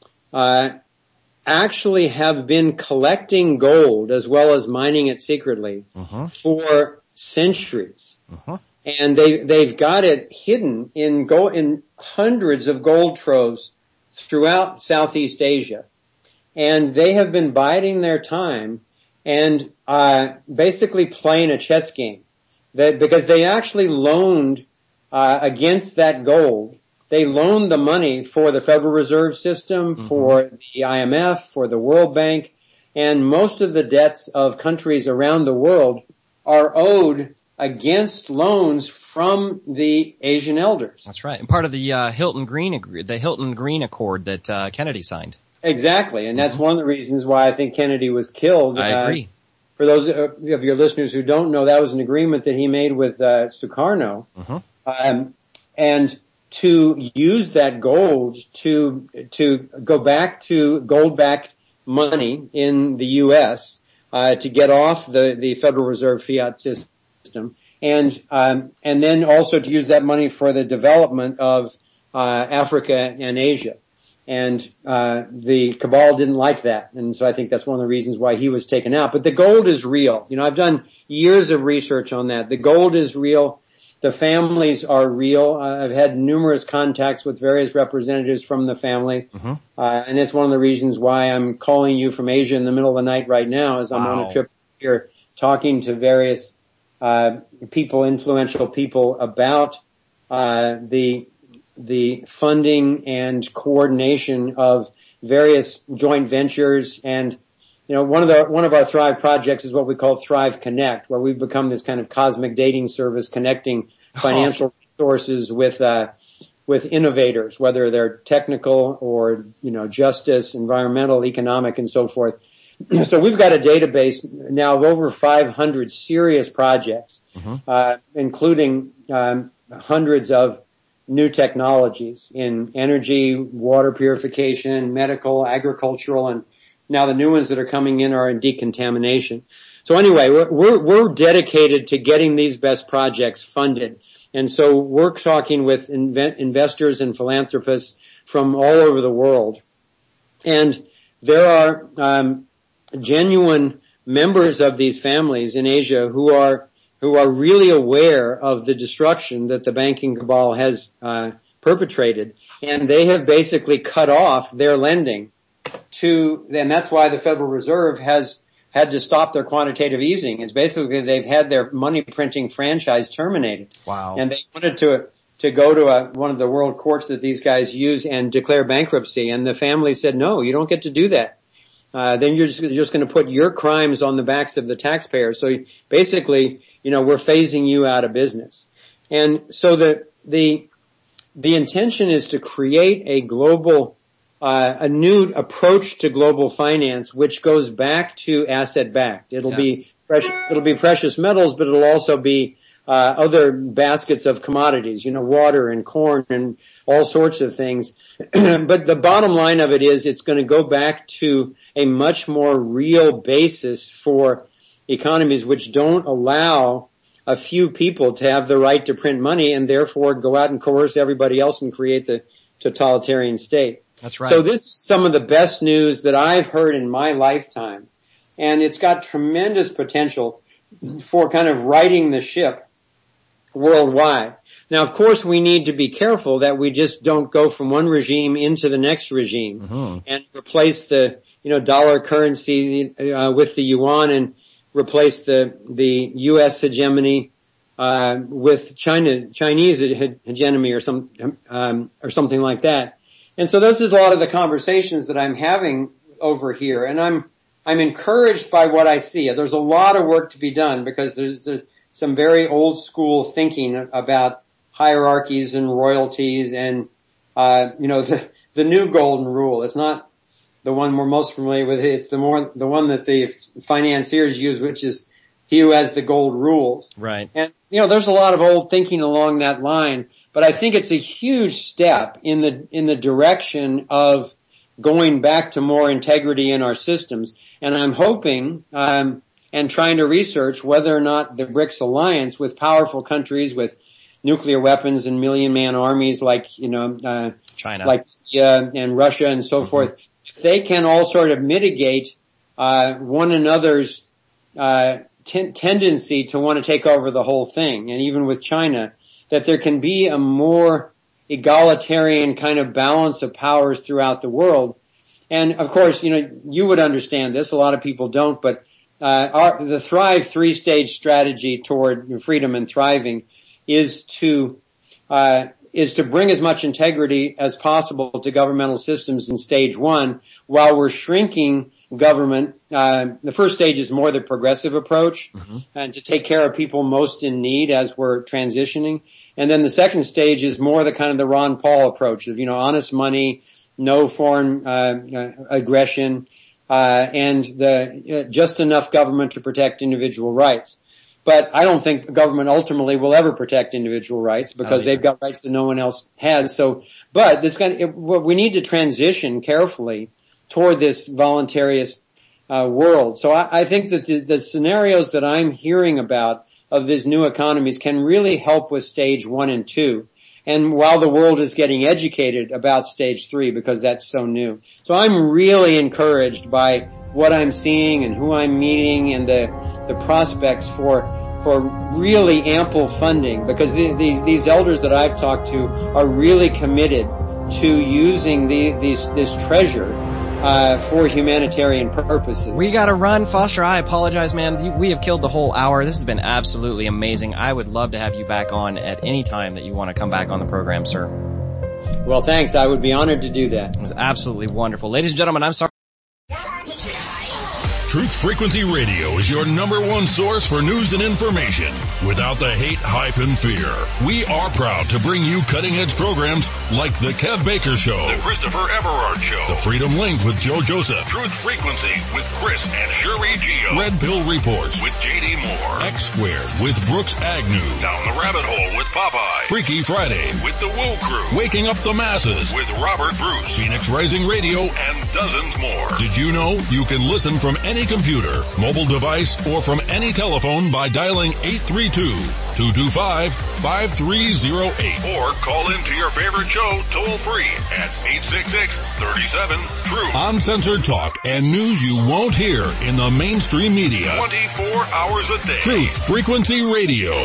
[SPEAKER 11] actually have been collecting gold as well as mining it secretly for centuries. And they've got it hidden in hundreds of gold troves throughout Southeast Asia. And they have been biding their time and basically playing a chess game. Because they actually loaned against that gold. They loaned the money for the Federal Reserve System, for the IMF, for the World Bank, and most of the debts of countries around the world are owed against loans from the Asian elders.
[SPEAKER 4] That's right. And part of the Hilton Green Accord that Kennedy signed.
[SPEAKER 11] Exactly. And that's one of the reasons why I think Kennedy was killed.
[SPEAKER 4] I agree.
[SPEAKER 11] For those of your listeners who don't know, that was an agreement that he made with Sukarno. And to use that gold to go back to gold-backed money in the U.S., to get off the Federal Reserve fiat system, and then also to use that money for the development of Africa and Asia. And the cabal didn't like that, and so I think that's one of the reasons why he was taken out. But the gold is real. You know, I've done years of research on that. The gold is real. The families are real. I've had numerous contacts with various representatives from the families. And it's one of the reasons why I'm calling you from Asia in the middle of the night right now, as I'm on a trip here talking to various people, influential people, about the funding and coordination of various joint ventures. And you know, one of our Thrive projects is what we call Thrive Connect, where we've become this kind of cosmic dating service connecting financial resources with innovators, whether they're technical or, you know, justice, environmental, economic, and so forth. So we've got a database now of over 500 serious projects, including hundreds of new technologies in energy, water purification, medical, agricultural, and now the new ones that are coming in are in decontamination. So anyway, we're dedicated to getting these best projects funded. And so we're talking with investors and philanthropists from all over the world. And there are genuine members of these families in Asia who are really aware of the destruction that the banking cabal has perpetrated, and they have basically cut off their lending and that's why the Federal Reserve has had to stop their quantitative easing. Is basically they've had their money printing franchise terminated.
[SPEAKER 4] Wow. And
[SPEAKER 11] they wanted to go to one of the world courts that these guys use and declare bankruptcy, and the family said, no, you don't get to do that. Then you're just going to put your crimes on the backs of the taxpayers. So basically, you know, we're phasing you out of business. And so the intention is to create a global, a new approach to global finance, which goes back to asset backed. It'll be precious metals, but it'll also be other baskets of commodities, water and corn and all sorts of things. But the bottom line of it is it's going to go back to a much more real basis for economies which don't allow a few people to have the right to print money and therefore go out and coerce everybody else and create the totalitarian state.
[SPEAKER 4] That's right.
[SPEAKER 11] So this is some of the best news that I've heard in my lifetime. And it's got tremendous potential for kind of righting the ship worldwide. Now, of course, we need to be careful that we just don't go from one regime into the next regime and replace the, dollar currency with the yuan and replace the U.S. hegemony with Chinese hegemony or something like that. And so this is a lot of the conversations that I'm having over here, and I'm encouraged by what I see. There's a lot of work to be done because there's some very old school thinking about hierarchies and royalties and, the new golden rule. It's not the one we're most familiar with. It's the one that the financiers use, which is he who has the gold rules.
[SPEAKER 4] Right.
[SPEAKER 11] And, there's a lot of old thinking along that line, but I think it's a huge step in the direction of going back to more integrity in our systems. And I'm hoping, and trying to research whether or not the BRICS alliance with powerful countries with nuclear weapons and million-man armies like,
[SPEAKER 4] China,
[SPEAKER 11] like India and Russia and so forth, if they can all sort of mitigate, one another's, tendency to want to take over the whole thing. And even with China, that there can be a more egalitarian kind of balance of powers throughout the world. And of course, you would understand this. A lot of people don't, but the Thrive 3-stage strategy toward freedom and thriving is to bring as much integrity as possible to governmental systems in stage 1 while we're shrinking government. The first stage is more the progressive approach and to take care of people most in need as we're transitioning. And then the second stage is more the kind of the Ron Paul approach of, honest money, no foreign aggression, and just enough government to protect individual rights. But I don't think government ultimately will ever protect individual rights because they've got rights that no one else has. So, but we need to transition carefully toward this voluntarist world. So I think that the scenarios that I'm hearing about of these new economies can really help with stage 1 and 2. And while the world is getting educated about stage 3 because that's so new. So I'm really encouraged by what I'm seeing and who I'm meeting and the prospects for really ample funding because these elders that I've talked to are really committed to using this treasure for humanitarian purposes.
[SPEAKER 4] We gotta run. Foster, I apologize, man. We have killed the whole hour. This has been absolutely amazing. I would love to have you back on at any time that you want to come back on the program, sir.
[SPEAKER 11] Well, thanks. I would be honored to do that.
[SPEAKER 4] It was absolutely wonderful. Ladies and gentlemen, I'm sorry.
[SPEAKER 2] Truth Frequency Radio is your #1 source for news and information without the hate, hype, and fear. We are proud to bring you cutting-edge programs like The Kev Baker Show, The Christopher Everard Show, The Freedom Link with Joe Joseph, Truth Frequency with Chris and Sherry Gio, Red Pill Reports with J.D. Moore, X Squared with Brooks Agnew, Down the Rabbit Hole with Popeye, Freaky Friday with The Woo Crew, Waking Up the Masses with Robert Bruce, Phoenix Rising Radio, and dozens more. Did you know you can listen from any computer, mobile device, or from any telephone by dialing 832-225-5308 or call into your favorite show toll free at 866-37-TRUTH. Uncensored talk and news you won't hear in the mainstream media 24 hours a day. Truth Frequency Radio.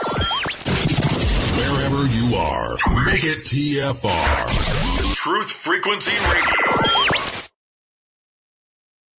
[SPEAKER 2] Wherever you are, make it TFR. Truth Frequency Radio.